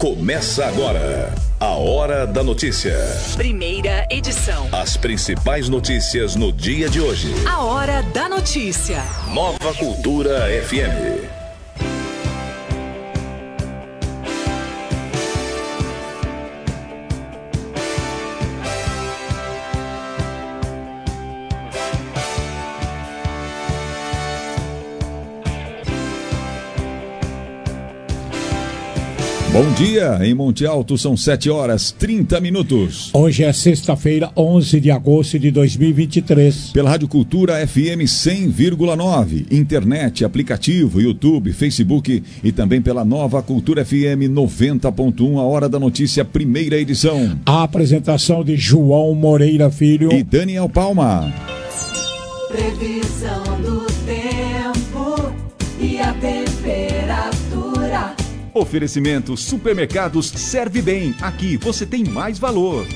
Começa agora a Hora da Notícia. Primeira edição. As principais notícias no dia de hoje. A Hora da Notícia. Nova Cultura FM. Bom dia, em Monte Alto são 7h30. Hoje é sexta-feira, 11 de agosto de 2023. Pela Rádio Cultura FM 100,9, internet, aplicativo, YouTube, Facebook e também pela Nova Cultura FM 90.1, a Hora da Notícia, primeira edição. A apresentação de João Moreira Filho e Daniel Palma. Previsão do tempo e a temperatura. Oferecimento Supermercados Serve Bem. Aqui você tem mais valor.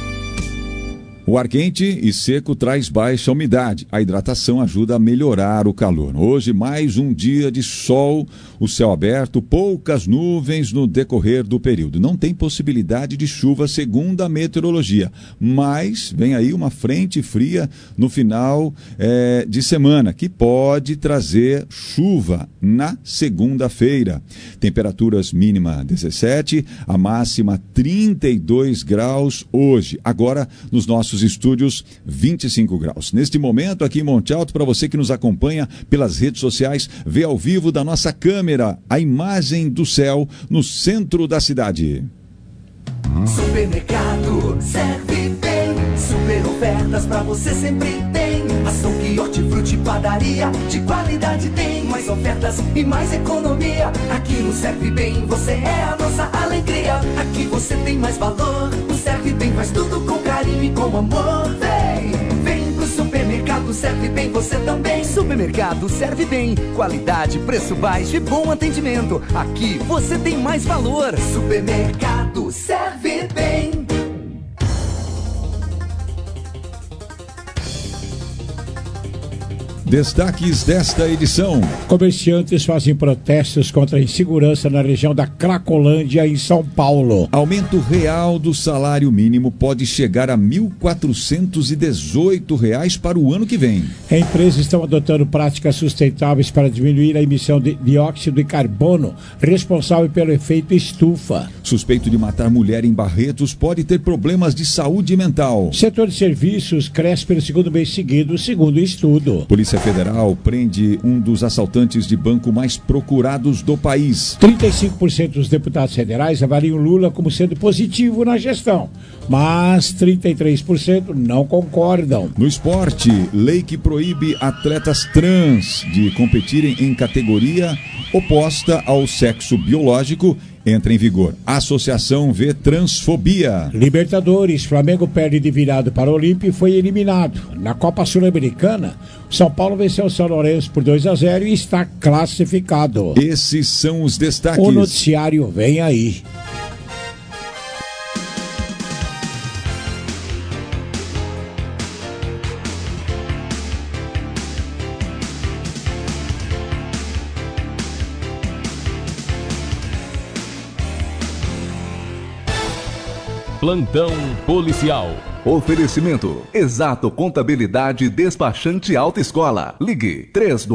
O ar quente e seco traz baixa umidade. A hidratação ajuda a melhorar o calor. Hoje, mais um dia de sol, o céu aberto, poucas nuvens no decorrer do período. Não tem possibilidade de chuva, segundo a meteorologia. Mas vem aí uma frente fria no final de semana, que pode trazer chuva na segunda-feira. Temperaturas mínima 17, a máxima 32 graus hoje. Agora, nos nossos estúdios, 25 graus. Neste momento, aqui em Monte Alto, para você que nos acompanha pelas redes sociais, vê ao vivo da nossa câmera a imagem do céu no centro da cidade. Supermercado Serve Bem, super ofertas pra você sempre tem. Ação que hortifruti, padaria, de qualidade tem. Mais ofertas e mais economia. Aqui no Serve Bem você é a nossa alegria. Aqui você tem mais valor. O Serve Bem faz tudo com carinho e com amor. Vem pro Supermercado Serve Bem você também. Supermercado Serve Bem, qualidade, preço baixo e bom atendimento. Aqui você tem mais valor. Supermercado Serve Bem. Destaques desta edição. Comerciantes fazem protestos contra a insegurança na região da Cracolândia, em São Paulo. Aumento real do salário mínimo pode chegar a R$ 1.418 para o ano que vem. Empresas estão adotando práticas sustentáveis para diminuir a emissão de dióxido de carbono, responsável pelo efeito estufa. Suspeito de matar mulher em Barretos pode ter problemas de saúde mental. Setor de serviços cresce pelo segundo mês seguido, segundo o estudo. Polícia Federal prende um dos assaltantes de banco mais procurados do país. 35% dos deputados federais avaliam Lula como sendo positivo na gestão, mas 33% não concordam. No esporte, lei que proíbe atletas trans de competirem em categoria oposta ao sexo biológico entra em vigor. A associação vê transfobia. Libertadores, Flamengo perde de virada para o Olímpia e foi eliminado. Na Copa Sul-Americana, São Paulo venceu o São Lourenço por 2-0 e está classificado. Esses são os destaques. O noticiário vem aí. Plantão policial. Oferecimento Exato Contabilidade Despachante Autoescola. Ligue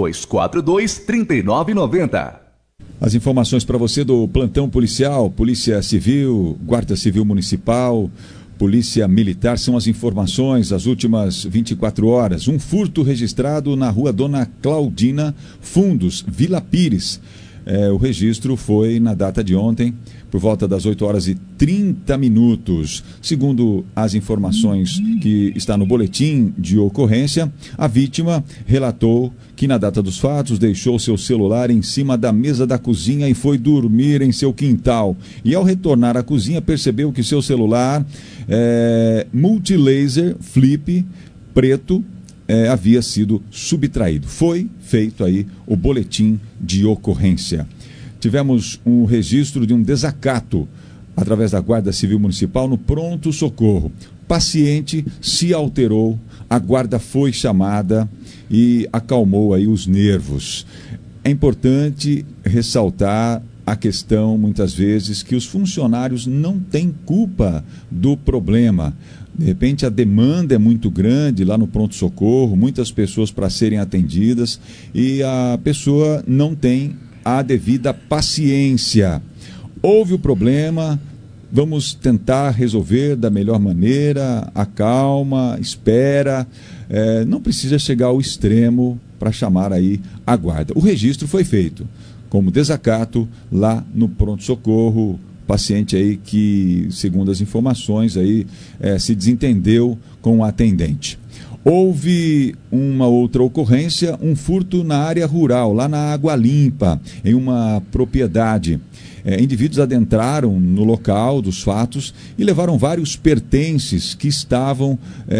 3242-3990. As informações para você do plantão policial, Polícia Civil, Guarda Civil Municipal, Polícia Militar, são as informações das últimas 24 horas. Um furto registrado na rua Dona Claudina, Fundos, Vila Pires. O registro foi na data de ontem, por volta das 8h30. Segundo as informações que está no boletim de ocorrência, a vítima relatou que na data dos fatos deixou seu celular em cima da mesa da cozinha e foi dormir em seu quintal. E ao retornar à cozinha percebeu que seu celular multilaser flip preto havia sido subtraído. Foi feito aí o boletim de ocorrência. Tivemos um registro de um desacato através da Guarda Civil Municipal no pronto-socorro. Paciente se alterou, a guarda foi chamada e acalmou aí os nervos. É importante ressaltar a questão, muitas vezes, que os funcionários não têm culpa do problema. De repente, a demanda é muito grande lá no pronto-socorro, muitas pessoas para serem atendidas e a pessoa não tem a devida paciência. Houve o problema, vamos tentar resolver da melhor maneira, acalma, espera, não precisa chegar ao extremo para chamar aí a guarda. O registro foi feito como desacato lá no pronto-socorro, paciente aí que, segundo as informações, aí, se desentendeu com o atendente. Houve uma outra ocorrência, um furto na área rural, lá na Água Limpa, em uma propriedade. Indivíduos adentraram no local dos fatos e levaram vários pertences que estavam,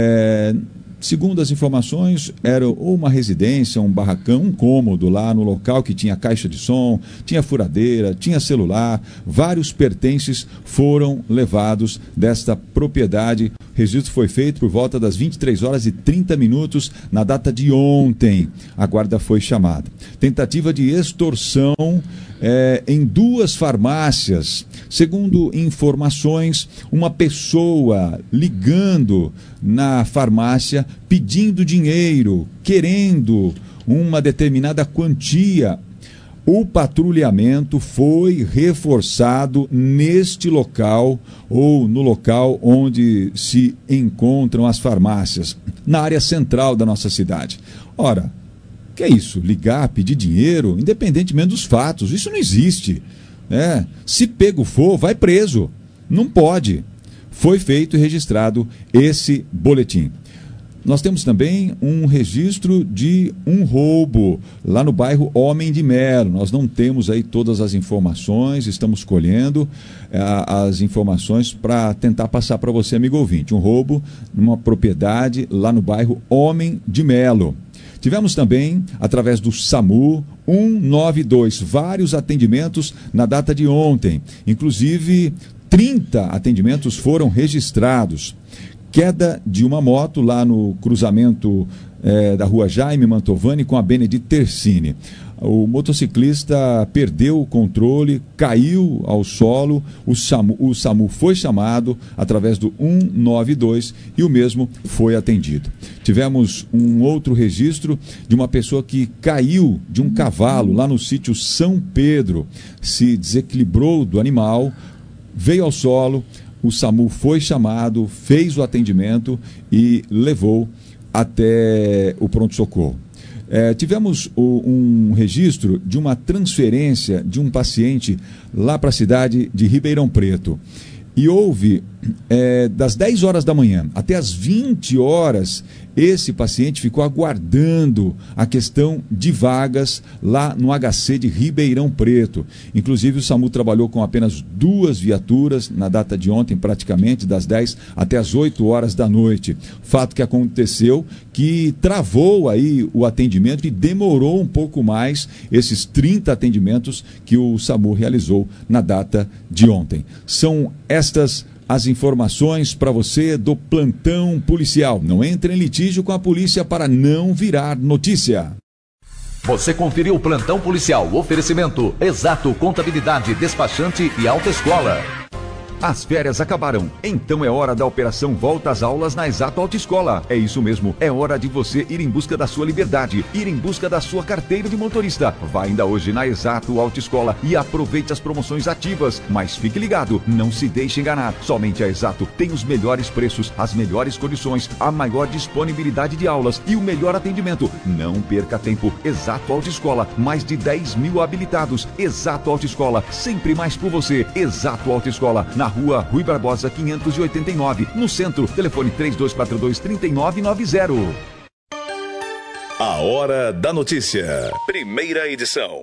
segundo as informações, era uma residência, um barracão, um cômodo lá no local que tinha caixa de som, tinha furadeira, tinha celular, vários pertences foram levados desta propriedade. O registro foi feito por volta das 23h30 na data de ontem. A guarda foi chamada. Tentativa de extorsão em 2 farmácias. Segundo informações, uma pessoa ligando na farmácia pedindo dinheiro, querendo uma determinada quantia. O patrulhamento foi reforçado neste local ou no local onde se encontram as farmácias, na área central da nossa cidade. Ora, que é isso? Ligar, pedir dinheiro, independentemente dos fatos, isso não existe. Se pego for, vai preso. Não pode. Foi feito e registrado esse boletim. Nós temos também um registro de um roubo lá no bairro Homem de Melo. Nós não temos aí todas as informações, estamos colhendo as informações para tentar passar para você, amigo ouvinte. Um roubo numa propriedade lá no bairro Homem de Melo. Tivemos também, através do SAMU, 192, vários atendimentos na data de ontem. Inclusive, 30 atendimentos foram registrados. Queda de uma moto lá no cruzamento da rua Jaime Mantovani com a Benedito Tersini. O motociclista perdeu o controle, caiu ao solo, o SAMU foi chamado através do 192 e o mesmo foi atendido. Tivemos um outro registro de uma pessoa que caiu de um cavalo lá no sítio São Pedro, se desequilibrou do animal, veio ao solo, o SAMU foi chamado, fez o atendimento e levou até o pronto-socorro. Tivemos um registro de uma transferência de um paciente lá para a cidade de Ribeirão Preto. E houve, das 10 horas da manhã até as 20 horas, esse paciente ficou aguardando a questão de vagas lá no HC de Ribeirão Preto. Inclusive, o SAMU trabalhou com apenas 2 viaturas na data de ontem, praticamente, das 10 até as 8 horas da noite. Fato que aconteceu que travou aí o atendimento e demorou um pouco mais esses 30 atendimentos que o SAMU realizou na data de ontem. São estas as informações para você do plantão policial. Não entre em litígio com a polícia para não virar notícia. Você conferiu o plantão policial. Oferecimento Exato Contabilidade, Despachante e Autoescola. As férias acabaram, então é hora da operação Volta às Aulas na Exato Autoescola. É isso mesmo, é hora de você ir em busca da sua liberdade, ir em busca da sua carteira de motorista. Vá ainda hoje na Exato Autoescola e aproveite as promoções ativas. Mas fique ligado, não se deixe enganar. Somente a Exato tem os melhores preços, as melhores condições, a maior disponibilidade de aulas e o melhor atendimento. Não perca tempo. Exato Autoescola, mais de 10 mil habilitados. Exato Autoescola, sempre mais por você. Exato Autoescola, na rua Rui Barbosa 589, no centro. Telefone 3242-3990. A Hora da Notícia, primeira edição.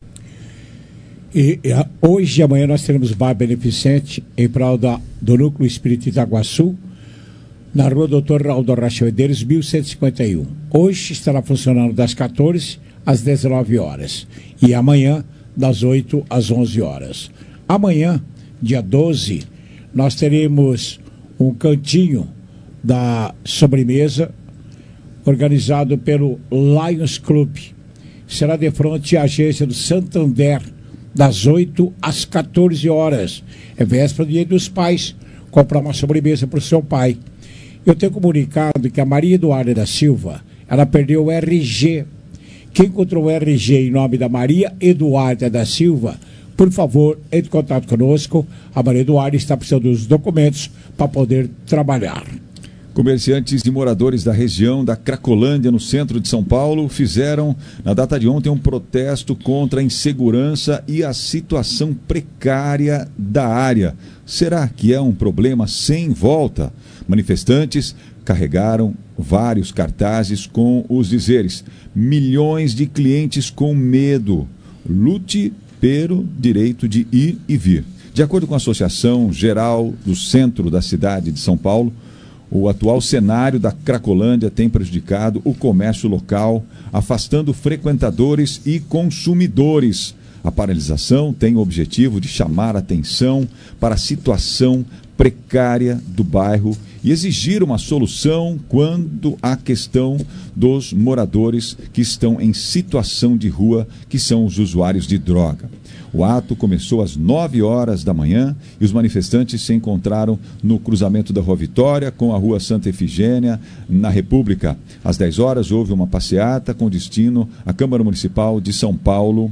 Hoje e amanhã nós teremos bar beneficente em prol do Núcleo Espírita Itaguaçu, na rua Doutor Raul Rocha Medeiros, 1151. Hoje estará funcionando das 14 às 19 horas e amanhã das 8 às 11 horas. Amanhã, dia 12, nós teremos um cantinho da sobremesa organizado pelo Lions Club. Será de frente à agência do Santander, das 8 às 14 horas. É véspera do Dia dos Pais. Comprar uma sobremesa para o seu pai. Eu tenho comunicado que a Maria Eduarda da Silva, ela perdeu o RG. Quem encontrou o RG em nome da Maria Eduarda da Silva, por favor, entre em contato conosco. A Maria Eduarda está precisando dos documentos para poder trabalhar. Comerciantes e moradores da região da Cracolândia, no centro de São Paulo, fizeram, na data de ontem, um protesto contra a insegurança e a situação precária da área. Será que é um problema sem volta? Manifestantes carregaram vários cartazes com os dizeres: milhões de clientes com medo, lute pelo direito de ir e vir. De acordo com a Associação Geral do Centro da cidade de São Paulo, o atual cenário da Cracolândia tem prejudicado o comércio local, afastando frequentadores e consumidores. A paralisação tem o objetivo de chamar atenção para a situação precária do bairro e exigir uma solução quanto à questão dos moradores que estão em situação de rua, que são os usuários de droga. O ato começou às 9 horas da manhã e os manifestantes se encontraram no cruzamento da Rua Vitória com a Rua Santa Efigênia, na República. Às 10 horas houve uma passeata com destino à Câmara Municipal de São Paulo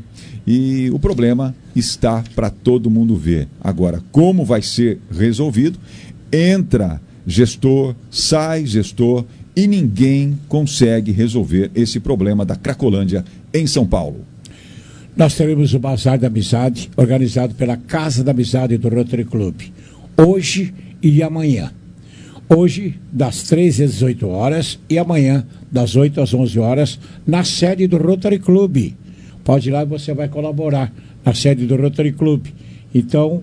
e o problema está para todo mundo ver. Agora, como vai ser resolvido? Entra gestor, sai gestor e ninguém consegue resolver esse problema da Cracolândia em São Paulo. Nós teremos o Bazar da Amizade, organizado pela Casa da Amizade do Rotary Club, hoje e amanhã. Hoje, das 13 às 18 horas e amanhã, das 8 às 11 horas, na sede do Rotary Club. Pode ir lá e você vai colaborar na sede do Rotary Club. Então,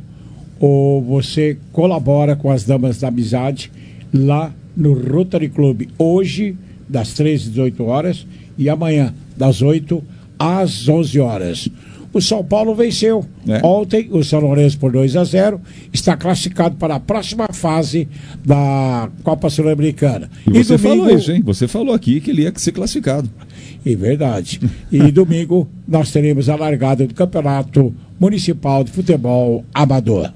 você colabora com as Damas da Amizade lá no Rotary Club, hoje, das 13 às 18 horas e amanhã, das 8 às 11 horas. O São Paulo venceu ontem o São Lourenço por 2-0, está classificado para a próxima fase da Copa Sul-Americana. E você domingo... falou isso, hein? Você falou aqui que ele ia ser classificado. É verdade. E domingo nós teremos a largada do Campeonato Municipal de Futebol Amador.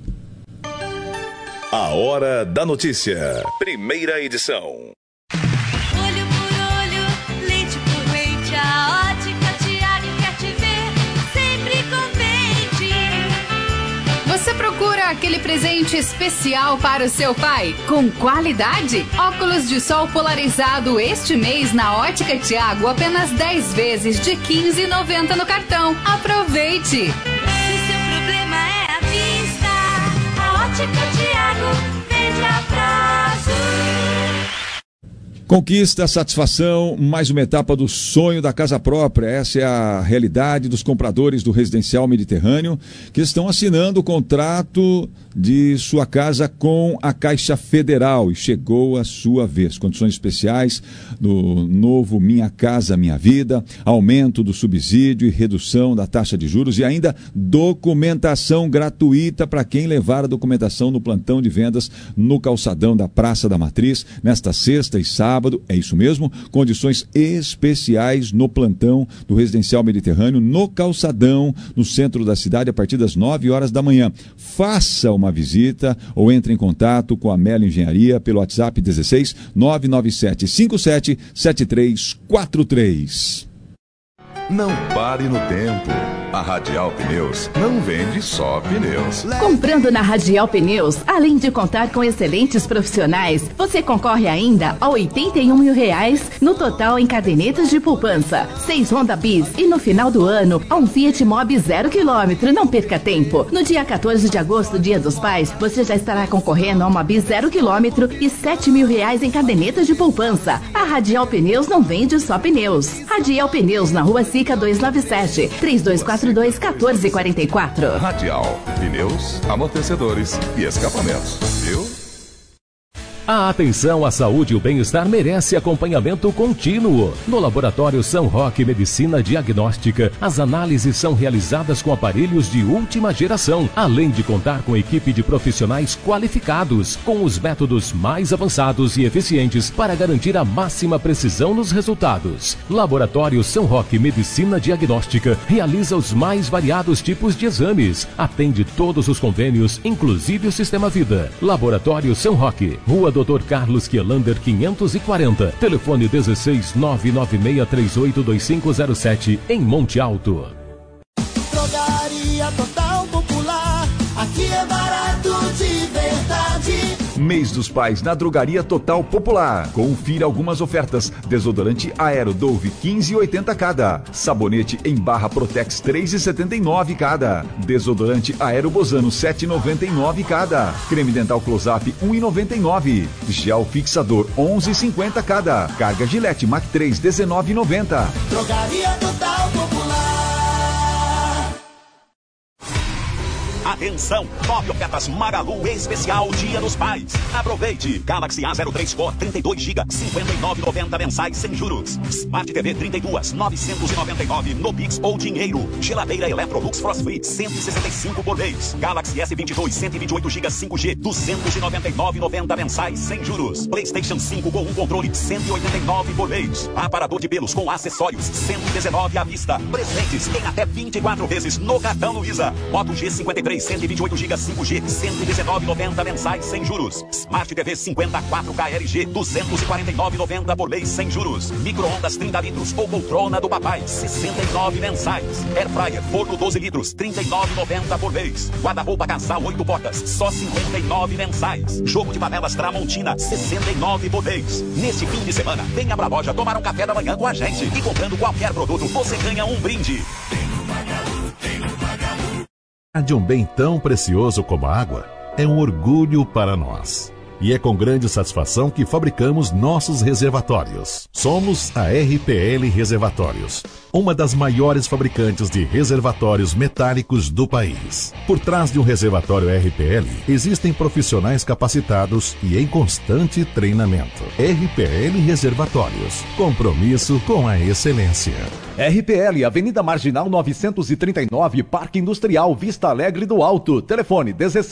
A Hora da Notícia. Primeira edição. Olho por olho, leite por leite, a Ótica Tiago quer te ver sempre contente. Você procura aquele presente especial para o seu pai? Com qualidade? Óculos de sol polarizado este mês na Ótica Tiago, apenas 10 vezes de R$ 15,90 no cartão. Aproveite! Se seu problema é a vista, a Ótica Tiago vende a prazo. Conquista, satisfação, mais uma etapa do sonho da casa própria. Essa é a realidade dos compradores do Residencial Mediterrâneo que estão assinando o contrato de sua casa com a Caixa Federal e chegou a sua vez. Condições especiais do novo Minha Casa Minha Vida, aumento do subsídio e redução da taxa de juros e ainda documentação gratuita para quem levar a documentação no plantão de vendas no calçadão da Praça da Matriz nesta sexta e sábado. É isso mesmo, condições especiais no plantão do Residencial Mediterrâneo no calçadão, no centro da cidade, a partir das 9 horas da manhã. Faça uma visita ou entre em contato com a Melo Engenharia pelo WhatsApp 16 997 57 7343. Não pare no tempo. A Radial Pneus não vende só pneus. Comprando na Radial Pneus, além de contar com excelentes profissionais, você concorre ainda a R$81 mil no total em cadernetas de poupança, 6 Honda Bis e no final do ano, a um Fiat Mobi 0 km. Não perca tempo. No dia 14 de agosto, Dia dos Pais, você já estará concorrendo a uma Bis 0 km e R$7 mil em cadernetas de poupança. A Radial Pneus não vende só pneus. Radial Pneus na Rua Sica 297, 3242-1444. Radial, pneus, amortecedores e escapamentos, viu? A atenção à saúde e o bem-estar merece acompanhamento contínuo. No Laboratório São Roque Medicina Diagnóstica, as análises são realizadas com aparelhos de última geração, além de contar com equipe de profissionais qualificados, com os métodos mais avançados e eficientes para garantir a máxima precisão nos resultados. Laboratório São Roque Medicina Diagnóstica realiza os mais variados tipos de exames, atende todos os convênios, inclusive o Sistema Vida. Laboratório São Roque, Rua Dr. Carlos Quielander 540, telefone 16-996382507, em Monte Alto. Drogaria Total Popular, aqui é barato de verdade. Mês dos Pais na Drogaria Total Popular. Confira algumas ofertas. Desodorante Aero Dove 15,80 cada. Sabonete em barra Protex 3,79 cada. Desodorante Aero Bozano 7,99 cada. Creme dental Close-Up 1,99. Gel fixador 11,50 cada. Carga Gillette Mac 3 19,90. Drogaria Total Popular. Atenção, 9 ofertas Magalu especial Dia dos Pais. Aproveite. Galaxy A03 Core 32 GB, 59,90 mensais sem juros. Smart TV 32, 999 no Pix ou dinheiro. Geladeira Electrolux Frost Free 165 por mês. Galaxy S22 128 GB 5G, 299,90 mensais sem juros. PlayStation 5 com um controle 189 por mês. Aparador de pelos com acessórios 119 à vista. Presentes em até 24 vezes no cartão Luiza. Moto G53 128 GB 5G, 119,90 mensais sem juros. Smart TV 54K LG, 249,90 por mês sem juros. Micro-ondas 30 litros ou poltrona do papai, 69 mensais. Air Fryer, forno 12 litros, 39,90 por mês. Guarda-roupa casal 8 portas, só 59 mensais. Jogo de panelas Tramontina, 69 por mês. Neste fim de semana, venha pra loja tomar um café da manhã com a gente. E comprando qualquer produto, você ganha um brinde. De um bem tão precioso como a água é um orgulho para nós. E é com grande satisfação que fabricamos nossos reservatórios. Somos a RPL Reservatórios, uma das maiores fabricantes de reservatórios metálicos do país. Por trás de um reservatório RPL, existem profissionais capacitados e em constante treinamento. RPL Reservatórios, compromisso com a excelência. RPL, Avenida Marginal 939, Parque Industrial, Vista Alegre do Alto. Telefone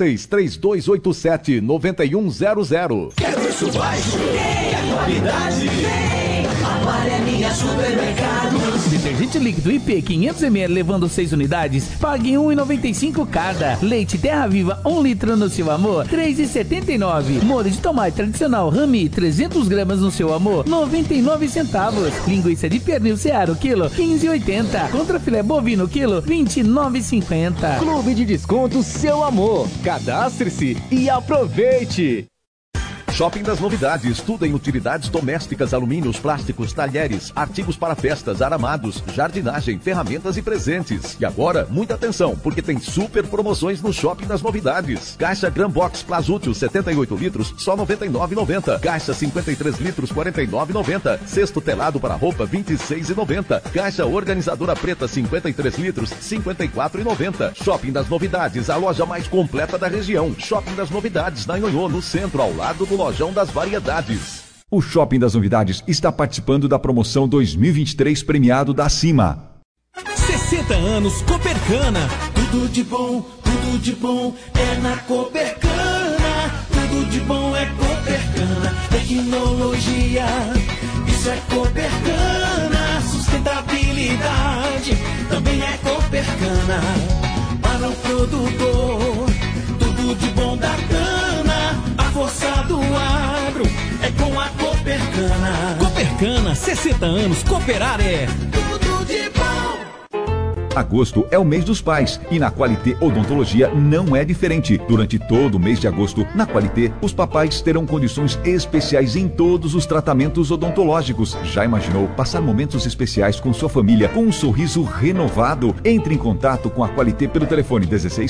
16-3287-9100. Quer preço baixo? Quer qualidade? Amarelinha Supermercados. Detergente líquido IP 500ml levando 6 unidades, pague R$1,95 cada. Leite Terra Viva 1 litro no seu amor, R$3,79. Molho de tomate tradicional Rami 300 gramas no seu amor, 99 centavos. Linguiça de pernil Seara quilo, 15,80. Contra filé bovino quilo, 29,50. Clube de Descontos Seu Amor. Cadastre-se e aproveite. Shopping das Novidades, tudo em utilidades domésticas, alumínios, plásticos, talheres, artigos para festas, aramados, jardinagem, ferramentas e presentes. E agora, muita atenção, porque tem super promoções no Shopping das Novidades. Caixa Gran Box Plasútil 78 litros, só R$ 99,90. Caixa 53 litros, R$ 49,90. Cesto telado para roupa, R$ 26,90. Caixa organizadora preta 53 litros, R$ 54,90. Shopping das Novidades, a loja mais completa da região. Shopping das Novidades, na Nhonhô, no centro, ao lado do Lojão das Variedades. O Shopping das Novidades está participando da promoção 2023 premiado da Cima. 60 anos Copercana. Tudo de bom é na Copercana. Tudo de bom é Copercana. Tecnologia, isso é Copercana. Sustentabilidade, também é Copercana. Para o produtor, tudo de bom da cana. A força do agro é com a Copercana. Copercana, 60 anos, cooperar é tudo de bom. Agosto é o mês dos pais e na Qualité Odontologia não é diferente. Durante todo o mês de agosto, na Qualité, os papais terão condições especiais em todos os tratamentos odontológicos. Já imaginou passar momentos especiais com sua família com um sorriso renovado? Entre em contato com a Qualité pelo telefone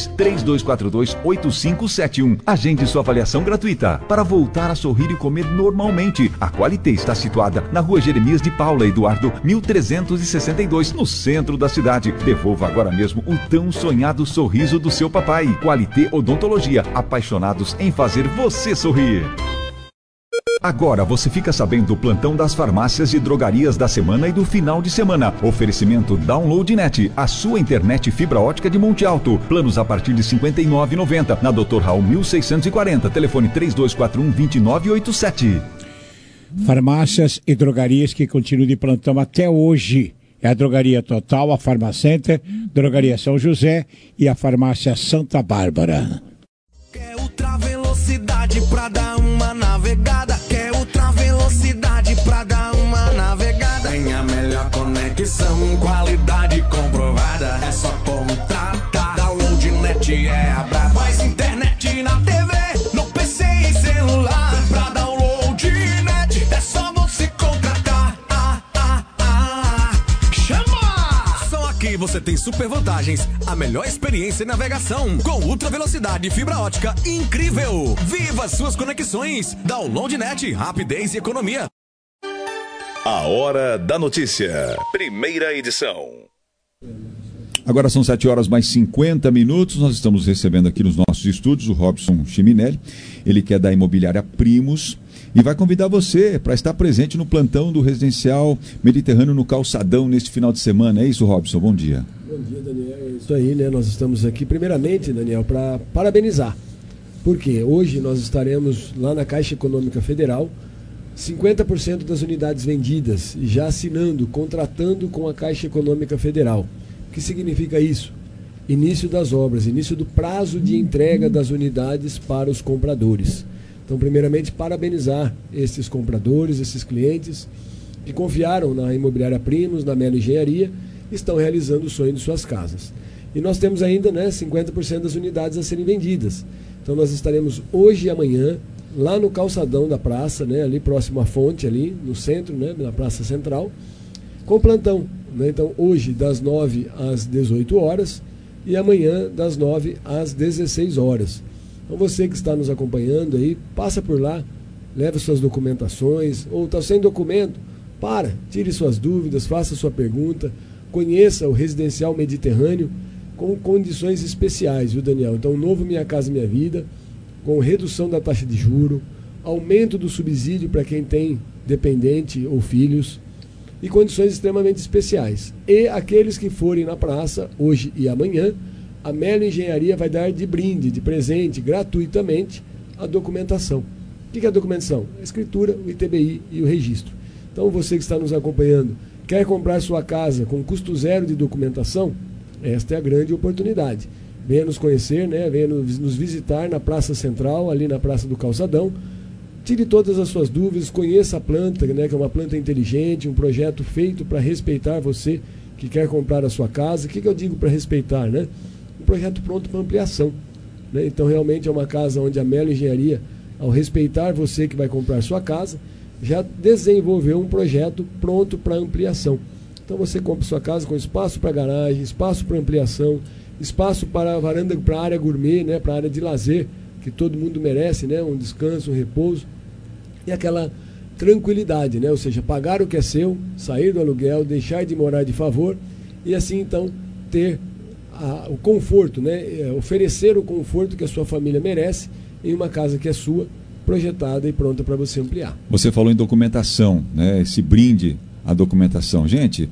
16-3242-8571. Agende sua avaliação gratuita para voltar a sorrir e comer normalmente. A Qualité está situada na Rua Jeremias de Paula Eduardo, 1362, no centro da cidade. Devolva agora mesmo o tão sonhado sorriso do seu papai. Qualité Odontologia, apaixonados em fazer você sorrir. Agora você fica sabendo do plantão das farmácias e drogarias da semana e do final de semana. Oferecimento Downloadnet, a sua internet fibra ótica de Monte Alto. Planos a partir de R$ 59,90. Na Dr. Raul 1640, telefone 3241-2987. Farmácias e drogarias que continuam de plantão até hoje. É a Drogaria Total, a Farmacenter, Drogaria São José e a Farmácia Santa Bárbara. Quer ultra velocidade pra dar uma navegada? Quer ultra velocidade pra dar uma navegada? Tem a melhor conexão, qualidade comprovada. É só contratar. Downloadnet é a braba. Mais internet na TV, no PC e celular. Pra Downloadnet é só você contratar. Chama! Só aqui você tem super vantagens, a melhor experiência em navegação, com ultra velocidade e fibra ótica incrível. Viva suas conexões. Downloadnet, rapidez e economia. A Hora da Notícia, primeira edição. Agora são 7h mais 50. Nós estamos recebendo aqui nos nossos estúdios o Robson Chiminelli, ele que é da Imobiliária Primos, e vai convidar você para estar presente no plantão do Residencial Mediterrâneo no Calçadão neste final de semana. É isso, Robson? Bom dia. Bom dia, Daniel. É isso aí, né? Nós estamos aqui, primeiramente, Daniel, para parabenizar. Porque hoje nós estaremos lá na Caixa Econômica Federal, 50% das unidades vendidas, já assinando, contratando com a Caixa Econômica Federal. O que significa isso? Início das obras, início do prazo de entrega das unidades para os compradores. Então, primeiramente, parabenizar esses compradores, esses clientes que confiaram na Imobiliária Primos, na Melo Engenharia, e estão realizando o sonho de suas casas. E nós temos ainda, né, 50% das unidades a serem vendidas. Então, nós estaremos hoje e amanhã lá no calçadão da praça, né, ali próximo à fonte, ali no centro, né, na Praça Central, com plantão. Né? Então, hoje das 9 às 18 horas e amanhã das 9 às 16 horas. Então, você que está nos acompanhando aí, passa por lá, leve suas documentações, ou está sem documento, tire suas dúvidas, faça sua pergunta, conheça o Residencial Mediterrâneo com condições especiais, viu, Daniel? Então, o novo Minha Casa Minha Vida, com redução da taxa de juro, aumento do subsídio para quem tem dependente ou filhos, e condições extremamente especiais. E aqueles que forem na praça, hoje e amanhã, a Melo Engenharia vai dar de brinde, de presente, gratuitamente, a documentação. O que é a documentação? A escritura, o ITBI e o registro. Então, você que está nos acompanhando, quer comprar sua casa com custo zero de documentação? Esta é a grande oportunidade. Venha nos conhecer, né? Venha nos visitar na Praça Central, ali na Praça do Calçadão. Tire todas as suas dúvidas, conheça a planta, né? Que é uma planta inteligente, um projeto feito para respeitar você que quer comprar a sua casa. O que eu digo para respeitar, né? Um projeto pronto para ampliação. Né? Então, realmente é uma casa onde a Melo Engenharia, ao respeitar você que vai comprar sua casa, já desenvolveu um projeto pronto para ampliação. Então, você compra sua casa com espaço para garagem, espaço para ampliação, espaço para a varanda, para a área gourmet, né? Para a área de lazer, que todo mundo merece, né? Um descanso, um repouso. E aquela tranquilidade, né? Ou seja, pagar o que é seu, sair do aluguel, deixar de morar de favor e assim, então, ter o conforto, né? Oferecer o conforto que a sua família merece em uma casa que é sua, projetada e pronta para você ampliar. Você falou em documentação, né? Esse brinde à documentação. Gente,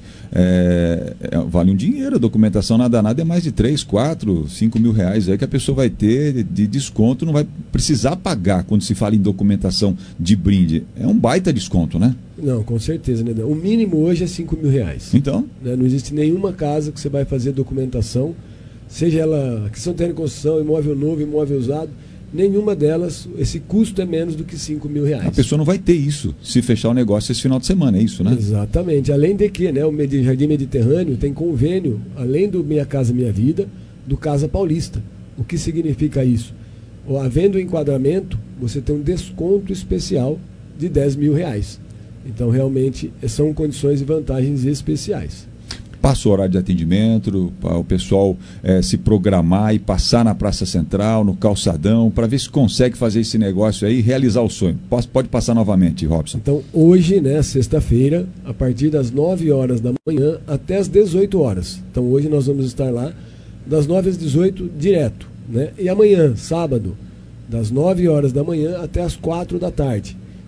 vale um dinheiro a documentação, nada é mais de 3, 4, 5 mil reais aí que a pessoa vai ter de desconto, não vai precisar pagar quando se fala em documentação de brinde. É um baita desconto, né? Não, com certeza, né? O mínimo hoje é 5 mil reais. Então? Né? Não existe nenhuma casa que você vai fazer documentação, seja ela questão de terreno de construção, imóvel novo, imóvel usado, nenhuma delas, esse custo é menos do que 5 mil reais. A pessoa não vai ter isso se fechar o negócio esse final de semana, é isso, né? Exatamente. Além de que, né, o Jardim Mediterrâneo tem convênio, além do Minha Casa Minha Vida, do Casa Paulista. O que significa isso? Havendo enquadramento, você tem um desconto especial de 10 mil reais. Então, realmente, são condições e vantagens especiais. Passa o horário de atendimento, para o pessoal se programar e passar na Praça Central, no Calçadão, para ver se consegue fazer esse negócio aí e realizar o sonho. Pode passar novamente, Robson. Então, hoje, né, sexta-feira, a partir das 9 horas da manhã até as 18 horas. Então, hoje nós vamos estar lá das 9 às 18 direto. Né? E amanhã, sábado, das 9 horas da manhã até as 4 da tarde.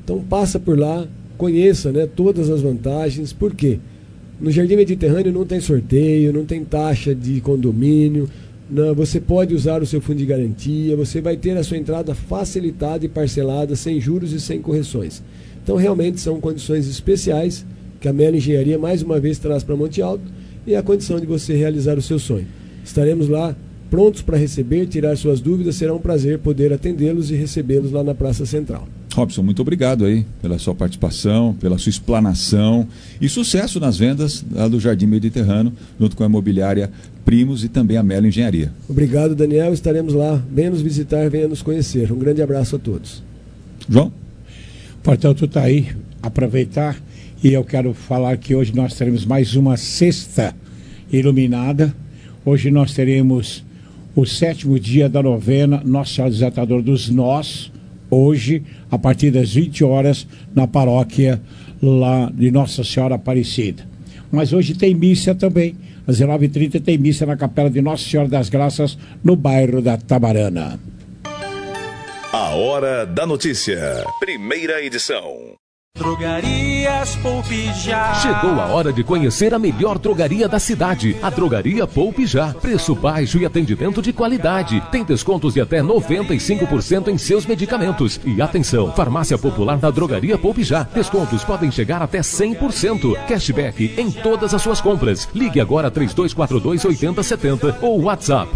Então passa por lá, conheça, né, todas as vantagens. Por quê? No Jardim Mediterrâneo não tem sorteio, não tem taxa de condomínio, não, você pode usar o seu fundo de garantia, você vai ter a sua entrada facilitada e parcelada, sem juros e sem correções. Então realmente são condições especiais que a Melo Engenharia mais uma vez traz para Monte Alto, e a condição de você realizar o seu sonho. Estaremos lá prontos para receber, tirar suas dúvidas, será um prazer poder atendê-los e recebê-los lá na Praça Central. Robson, muito obrigado aí pela sua participação, pela sua explanação e sucesso nas vendas do Jardim Mediterrâneo, junto com a imobiliária Primos e também a Melo Engenharia. Obrigado, Daniel, estaremos lá, venha nos visitar, venha nos conhecer. Um grande abraço a todos. João? Portanto, está aí, aproveitar, e eu quero falar que hoje nós teremos mais uma sexta iluminada. Hoje nós teremos o 7º dia da novena Nossa Senhora Desatadora dos Nós, hoje, a partir das 20 horas, na paróquia lá de Nossa Senhora Aparecida. Mas hoje tem missa também, às 19h30 tem missa na Capela de Nossa Senhora das Graças, no bairro da Tabarana. A Hora da Notícia, primeira edição. Drogarias Poupe Já. Chegou a hora de conhecer a melhor drogaria da cidade, a Drogaria Poupe Já. Preço baixo e atendimento de qualidade. Tem descontos de até 95% em seus medicamentos. E atenção, Farmácia Popular da Drogaria Poupe Já. Descontos podem chegar até 100%. Cashback em todas as suas compras. Ligue agora 3242-8070 ou WhatsApp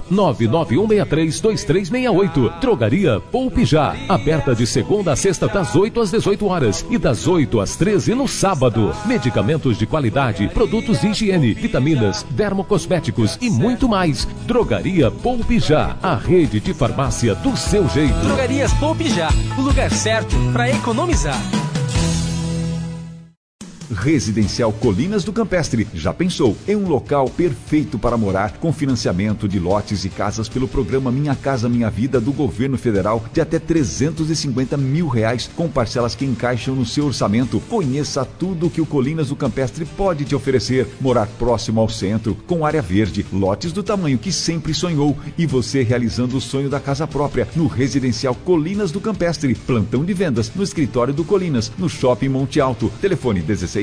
991632368. Drogaria Poupe Já. Aberta de segunda a sexta das 8 às 18 horas e das 8 às 13 no sábado. Medicamentos de qualidade, produtos de higiene, vitaminas, dermocosméticos e muito mais. Drogaria Poupe Já, a rede de farmácia do seu jeito. Drogarias Poupe Já, o lugar certo para economizar. Residencial Colinas do Campestre. Já pensou em um local perfeito para morar, com financiamento de lotes e casas pelo programa Minha Casa Minha Vida do Governo Federal de até R$350 mil, com parcelas que encaixam no seu orçamento. Conheça tudo que o Colinas do Campestre pode te oferecer. Morar próximo ao centro, com área verde, lotes do tamanho que sempre sonhou e você realizando o sonho da casa própria no Residencial Colinas do Campestre. Plantão de vendas no escritório do Colinas, no Shopping Monte Alto. Telefone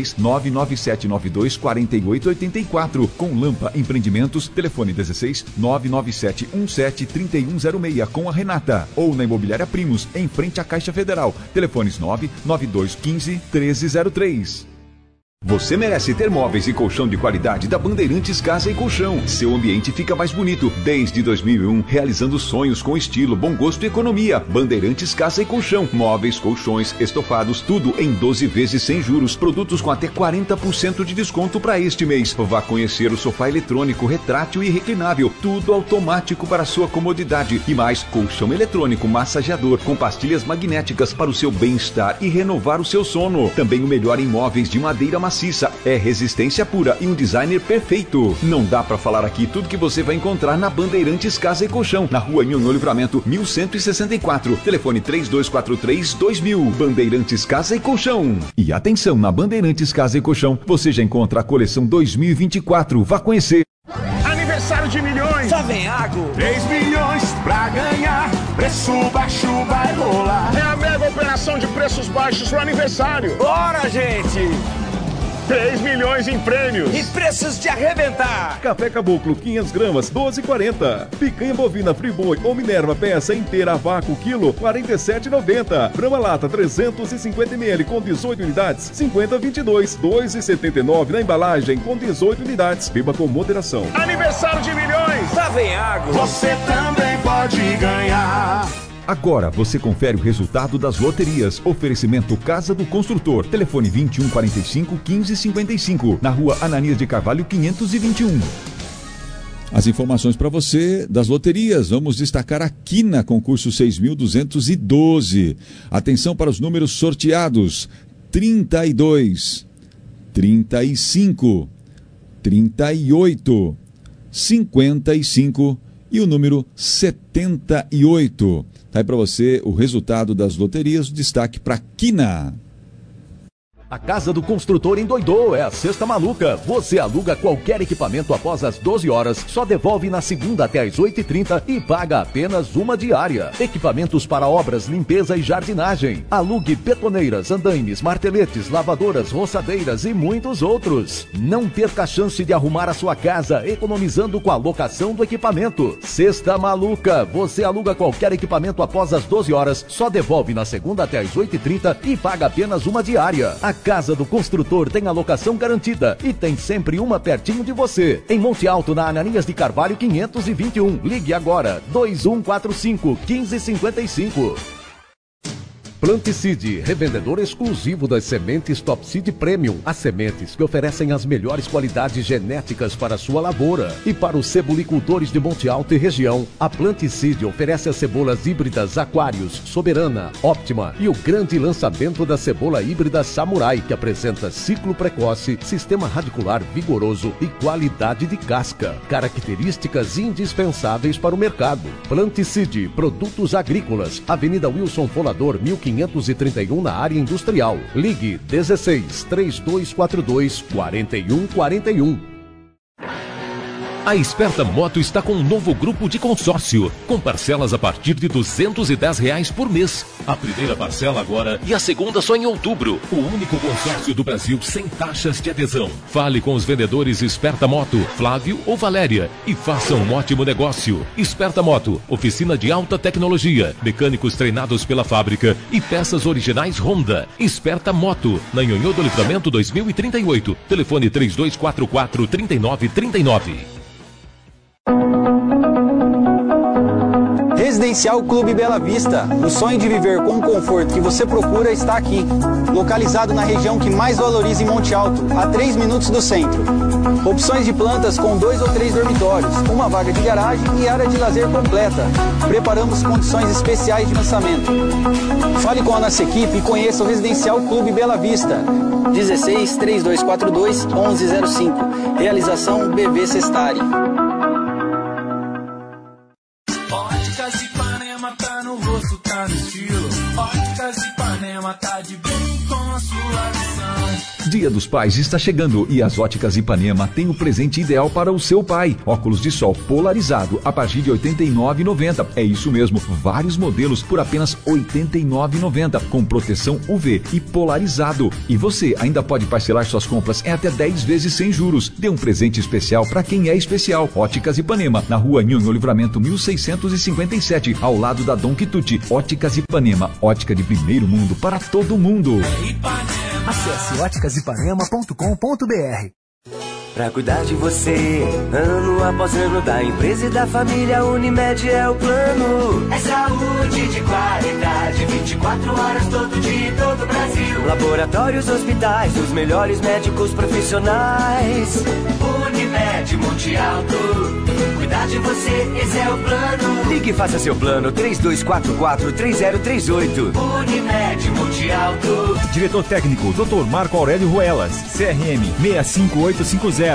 16-99792-4884. Com Lampa Empreendimentos, telefone 16-99717-3106 com a Renata. Ou na Imobiliária Primos, em frente à Caixa Federal. Telefones 99215-1303. Você merece ter móveis e colchão de qualidade da Bandeirantes Casa e Colchão. Seu ambiente fica mais bonito. Desde 2001, realizando sonhos com estilo, bom gosto e economia. Bandeirantes Casa e Colchão. Móveis, colchões, estofados, tudo em 12 vezes sem juros. Produtos com até 40% de desconto para este mês. Vá conhecer o sofá eletrônico, retrátil e reclinável. Tudo automático para sua comodidade. E mais, colchão eletrônico massageador com pastilhas magnéticas para o seu bem-estar e renovar o seu sono. Também o melhor em móveis de madeira maciça. É resistência pura e um designer perfeito. Não dá pra falar aqui tudo que você vai encontrar na Bandeirantes Casa e Colchão, na Rua Nhonhô Livramento, 1164. Telefone 3243-2000. Bandeirantes Casa e Colchão. E atenção, na Bandeirantes Casa e Colchão, você já encontra a coleção 2024. Vá conhecer. Aniversário de milhões. Só vem água. 3 milhões pra ganhar. Preço baixo vai rolar. É a mega operação de preços baixos no aniversário. Bora, gente! 3 milhões em prêmios. E preços de arrebentar. Café Caboclo, 500 gramas, 12,40. Picanha bovina Friboi ou Minerva peça inteira a vácuo, quilo, 47,90. Brama Lata, 350 ml com 18 unidades, 50,22. 2,79 na embalagem com 18 unidades. Beba com moderação. Aniversário de milhões. Lá vem água. Você também pode ganhar. Agora você confere o resultado das loterias. Oferecimento Casa do Construtor. Telefone 2145-1555. Na Rua Ananias de Carvalho, 521. As informações para você das loterias. Vamos destacar a Quina, concurso 6.212. Atenção para os números sorteados: 32, 35, 38, 55 e o número 78. Tá aí para você o resultado das loterias, o destaque para Quina. A Casa do Construtor endoidou, é a Sexta Maluca. Você aluga qualquer equipamento após as 12 horas, só devolve na segunda até as 8h30 e paga apenas uma diária. Equipamentos para obras, limpeza e jardinagem. Alugue betoneiras, andaimes, marteletes, lavadoras, roçadeiras e muitos outros. Não perca a chance de arrumar a sua casa, economizando com a locação do equipamento. Sexta Maluca. Você aluga qualquer equipamento após as 12 horas, só devolve na segunda até as 8h30 e paga apenas uma diária. A Casa do Construtor tem a locação garantida e tem sempre uma pertinho de você. Em Monte Alto, na Ananias de Carvalho 521. Ligue agora, 2145-1555. Planticide, revendedor exclusivo das sementes Top Seed Premium. As sementes que oferecem as melhores qualidades genéticas para a sua lavoura. E para os cebolicultores de Monte Alto e região, a Planticide oferece as cebolas híbridas Aquarius, Soberana, Óptima e o grande lançamento da cebola híbrida Samurai, que apresenta ciclo precoce, sistema radicular vigoroso e qualidade de casca. Características indispensáveis para o mercado. Planticide, produtos agrícolas, Avenida Wilson Folador, 1531 na área industrial. Ligue 16-3242-4141. A Esperta Moto está com um novo grupo de consórcio, com parcelas a partir de R$210 por mês. A primeira parcela agora e a segunda só em outubro. O único consórcio do Brasil sem taxas de adesão. Fale com os vendedores Esperta Moto, Flávio ou Valéria, e faça um ótimo negócio. Esperta Moto, oficina de alta tecnologia, mecânicos treinados pela fábrica e peças originais Honda. Esperta Moto, na Nhonhô do Livramento 2038. Telefone 3244-3939. Residencial Clube Bela Vista. O sonho de viver com o conforto que você procura está aqui. Localizado na região que mais valoriza em Monte Alto, a 3 minutos do centro. Opções de plantas com 2 ou 3 dormitórios, uma vaga de garagem e área de lazer completa. Preparamos condições especiais de lançamento. Fale com a nossa equipe e conheça o Residencial Clube Bela Vista. 16-3242-1105. Realização BV Sestari. Óticas Ipanema tá no rosto, tá no estilo. Óticas Ipanema tá de bem com a sua visão. Dia dos Pais está chegando e as Óticas Ipanema têm o presente ideal para o seu pai. Óculos de sol polarizado a partir de R$ 89,90. É isso mesmo, vários modelos por apenas R$ 89,90, com proteção UV e polarizado. E você ainda pode parcelar suas compras em até 10 vezes sem juros. Dê um presente especial para quem é especial. Óticas Ipanema, na rua Nhonhô Livramento 1657, ao lado da Dom Quitute. Óticas Ipanema, ótica de primeiro mundo para todo mundo. Acesse óticasipanema.com.br. Pra cuidar de você, ano após ano, da empresa e da família, Unimed é o plano. É saúde de qualidade, 24 horas todo dia em todo o Brasil. Laboratórios, hospitais, os melhores médicos profissionais. Unimed Monte Alto, cuidar de você, esse é o plano. Ligue e faça seu plano, 3244-3038. Unimed Monte Alto. Diretor técnico, Dr. Marco Aurélio Ruelas, CRM 65850.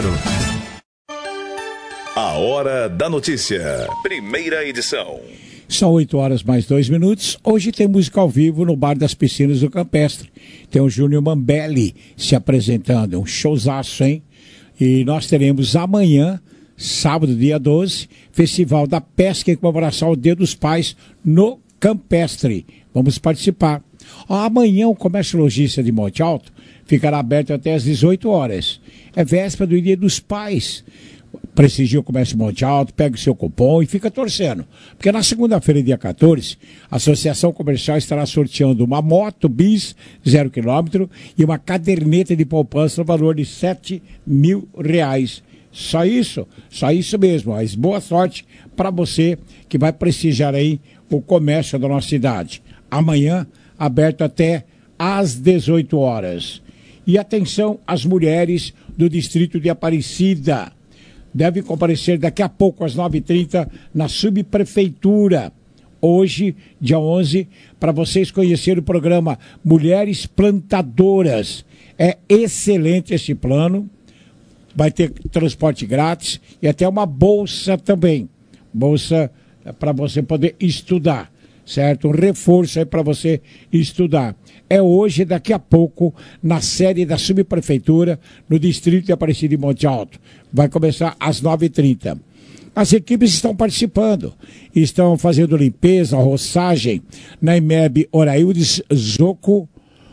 A Hora da Notícia, primeira edição. São 8 horas mais 2 minutos. Hoje tem música ao vivo no Bar das Piscinas do Campestre. Tem o Júnior Mambelli se apresentando. É um showzaço, hein? E nós teremos amanhã, sábado, dia 12, Festival da Pesca em comemoração ao Dia dos Pais no Campestre. Vamos participar. Amanhã o Comércio Logística de Monte Alto ficará aberto até às 18 horas. É véspera do Dia dos Pais. Prestigie o Comércio Monte Alto, pega o seu cupom e fica torcendo. Porque na segunda-feira, dia 14, a Associação Comercial estará sorteando uma moto bis 0 km e uma caderneta de poupança no valor de R$7 mil. Só isso mesmo. Mas boa sorte para você que vai prestigiar aí o comércio da nossa cidade. Amanhã, aberto até às 18 horas. E atenção às mulheres do distrito de Aparecida. Devem comparecer daqui a pouco, às 9h30, na subprefeitura. Hoje, dia 11, para vocês conhecerem o programa Mulheres Plantadoras. É excelente esse plano. Vai ter transporte grátis e até uma bolsa também. Bolsa para você poder estudar. certo? Um reforço aí para você estudar. É hoje, daqui a pouco, na sede da subprefeitura, no distrito de Aparecida de Monte Alto. Vai começar às 9h30. As equipes estão participando, estão fazendo limpeza, roçagem na IMEB Oraildes Zoco.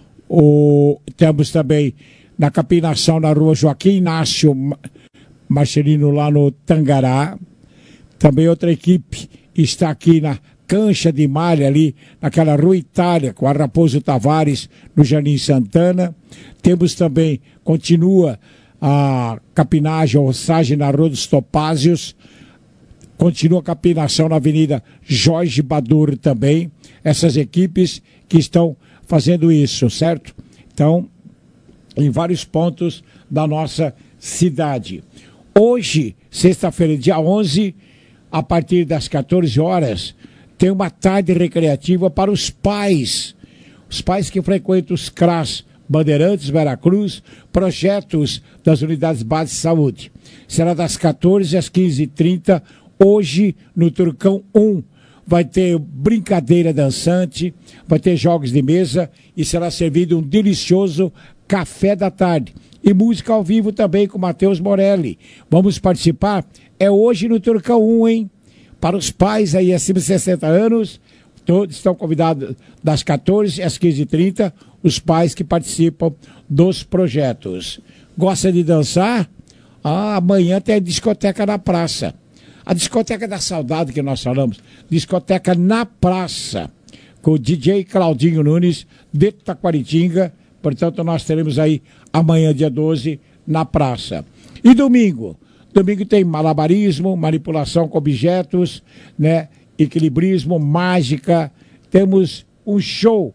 Temos também na capinação na rua Joaquim Inácio Marcelino, lá no Tangará. Também outra equipe está aqui na Cancha de Malha, ali naquela rua Itália, com a Raposo Tavares, no Jardim Santana. Temos também, continua a capinagem, a roçagem na rua dos Topázios. Continua a capinação na Avenida Jorge Badur também. Essas equipes que estão fazendo isso, certo? Então, em vários pontos da nossa cidade. Hoje, sexta-feira, dia 11, a partir das 14 horas, tem uma tarde recreativa para os pais. Os pais que frequentam os CRAS, Bandeirantes, Veracruz, projetos das unidades básicas de saúde. Será das 14 às 15h30, hoje no Turcão 1. Vai ter brincadeira dançante, vai ter jogos de mesa e será servido um delicioso café da tarde. E música ao vivo também com Matheus Morelli. Vamos participar? É hoje no Turcão 1, hein? Para os pais aí acima de 60 anos, todos estão convidados das 14 às 15h30, os pais que participam dos projetos. Gosta de dançar? Amanhã tem a discoteca na praça. A discoteca da saudade que nós falamos, discoteca na praça, com o DJ Claudinho Nunes, de Taquaritinga. Portanto, nós teremos aí amanhã, dia 12, na praça. E domingo? Domingo tem malabarismo, manipulação com objetos, né? Equilibrismo, mágica. Temos um show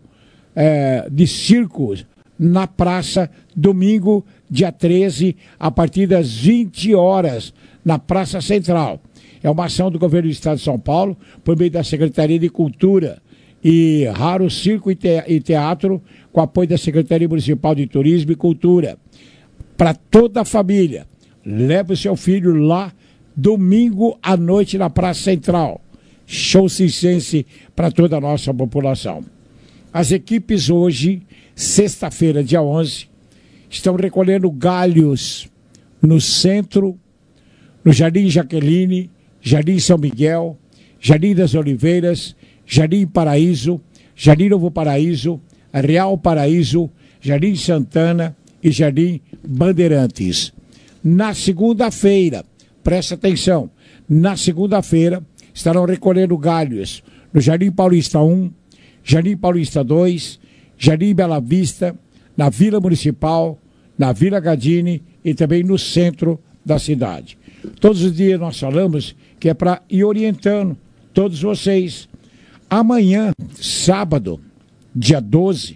de circo na praça, domingo, dia 13, a partir das 20 horas, na Praça Central. É uma ação do governo do Estado de São Paulo, por meio da Secretaria de Cultura e Raro Circo e Teatro, com apoio da Secretaria Municipal de Turismo e Cultura. Para toda a família, leve o seu filho lá, domingo à noite na Praça Central. Show circense para toda a nossa população. As equipes hoje, sexta-feira, dia 11, estão recolhendo galhos no centro, no Jardim Jaqueline, Jardim São Miguel, Jardim das Oliveiras, Jardim Paraíso, Jardim Novo Paraíso, Real Paraíso, Jardim Santana e Jardim Bandeirantes. Na segunda-feira, presta atenção, na segunda-feira estarão recolhendo galhos no Jardim Paulista 1, Jardim Paulista 2, Jardim Bela Vista, na Vila Municipal, na Vila Gadini e também no centro da cidade. Todos os dias nós falamos que é para ir orientando todos vocês. Amanhã, sábado, dia 12,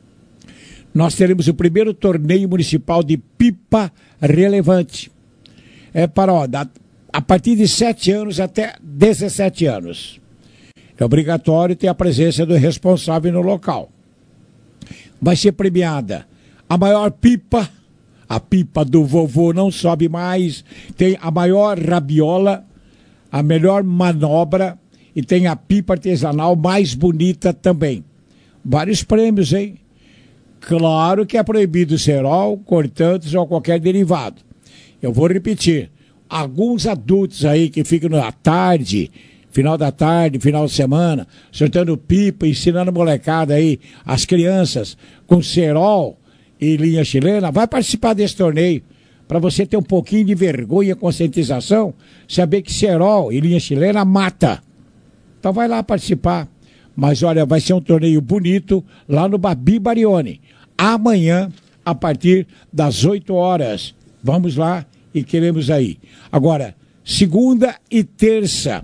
nós teremos o primeiro torneio municipal de pipa relevante. É para, a partir de 7 anos até 17 anos. É obrigatório ter a presença do responsável no local. Vai ser premiada a maior pipa, a pipa do vovô não sobe mais, tem a maior rabiola, a melhor manobra e tem a pipa artesanal mais bonita também. Vários prêmios, hein? Claro que é proibido cerol, cortantes ou qualquer derivado. Eu vou repetir, alguns adultos aí que ficam à tarde, final da tarde, final de semana, soltando pipa, ensinando a molecada aí, as crianças, com cerol e linha chilena, vai participar desse torneio. Para você ter um pouquinho de vergonha e conscientização, saber que cerol e linha chilena mata. Então vai lá participar. Mas olha, vai ser um torneio bonito lá no Babi Barione. Amanhã, a partir das 8 horas. Vamos lá e queremos aí. Agora, segunda e terça,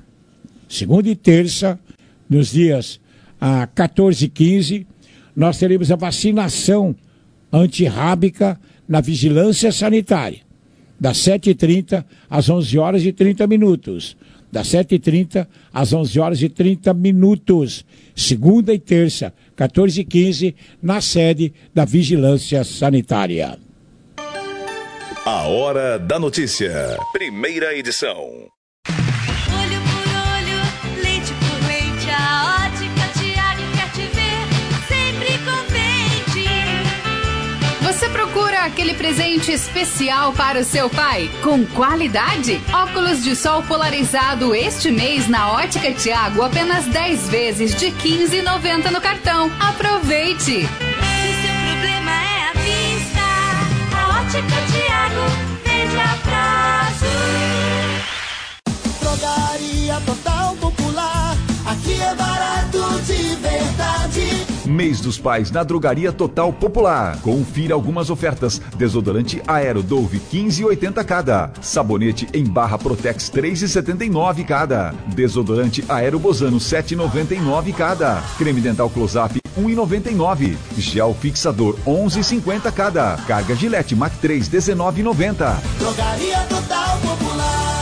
nos dias 14 e 15, nós teremos a vacinação antirrábica na vigilância sanitária, das 7h30 às 11 horas e 30 minutos. Das 7h30 às 11 horas e 30 minutos. Segunda e terça, 14 e 15, na sede da Vigilância Sanitária. A Hora da Notícia. Primeira edição. Olho por olho, leite por leite, a Ótica aquele presente especial para o seu pai? Com qualidade? Óculos de sol polarizado este mês na Ótica Tiago, apenas 10 vezes de R$ 15,90 no cartão. Aproveite! Se seu problema é a vista, a Ótica Tiago vende a prazo. Drogaria Total Popular, aqui é barato de verdade. Mês dos Pais na Drogaria Total Popular. Confira algumas ofertas. Desodorante Aero Dove 15,80 cada. Sabonete em barra Protex 3,79 cada. Desodorante Aero Bozano 7,99 cada. Creme dental Close-Up 1,99. Gel fixador 11,50 cada. Carga Gillette Mac 3 19,90. Drogaria Total Popular.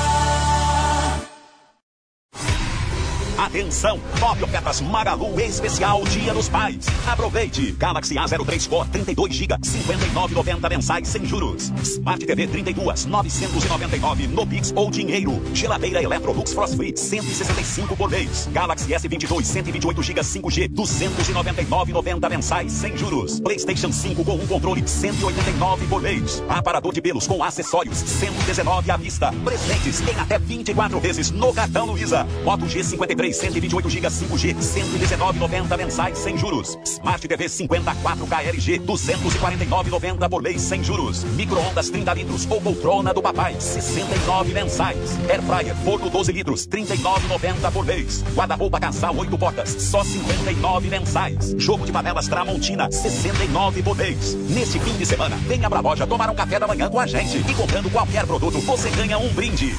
Atenção, top ofertas Magalu especial Dia dos Pais. Aproveite. Galaxy A03 Core 32 GB, 59,90 mensais sem juros. Smart TV 32, 999 no Pix ou dinheiro. Geladeira Electrolux Frost Free 165 por mês. Galaxy S22 128 GB 5G, 299,90 mensais sem juros. PlayStation 5 com um controle 189 por mês. Aparador de pelos com acessórios 119 à vista. Presentes em até 24 vezes no cartão Luiza. Moto G53 128 GB 5G, 119,90 mensais sem juros. Smart TV 54K LG, 249,90 por mês sem juros. Micro-ondas 30 litros ou poltrona do papai, 69 mensais. Air fryer, forno 12 litros, 39,90 por mês. Guarda-roupa casal 8 portas, só 59 mensais. Jogo de panelas Tramontina, 69 por mês. Neste fim de semana, venha pra loja tomar um café da manhã com a gente. E comprando qualquer produto, você ganha um brinde.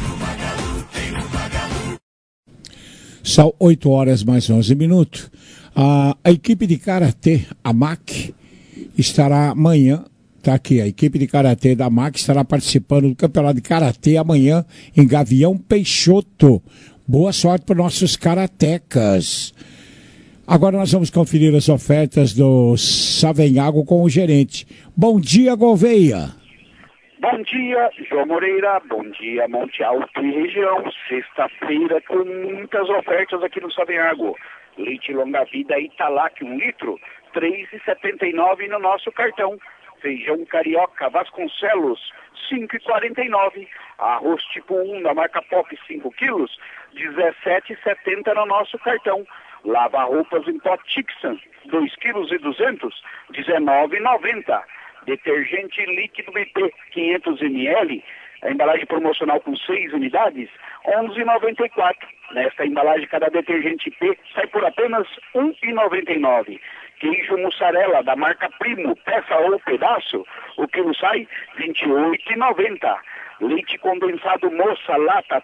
São 8 horas mais 11 minutos. A equipe de Karatê, a MAC, estará amanhã, está aqui, a equipe de Karatê da MAC estará participando do campeonato de Karatê amanhã em Gavião Peixoto. Boa sorte para nossos karatecas. Agora nós vamos conferir as ofertas do Savenhago com o gerente. Bom dia, Gouveia. Bom dia, João Moreira. Bom dia, Monte Alto e região. Sexta-feira com muitas ofertas aqui no Savenhago. Leite longa vida Italac, 1 litro, R$ 3,79 no nosso cartão. Feijão carioca Vasconcelos, R$ 5,49. Arroz tipo 1 da marca Pop, 5 quilos, R$ 17,70 no nosso cartão. Lava-roupas em pó Tixan, 2 quilos e 200, R$ 19,90. Detergente líquido BP 500 ml, a embalagem promocional com 6 unidades, R$ 11,94. Nesta embalagem, cada detergente P sai por apenas R$ 1,99. Queijo mussarela da marca Primo, peça ou pedaço, o quilo sai R$ 28,90. Leite condensado Moça lata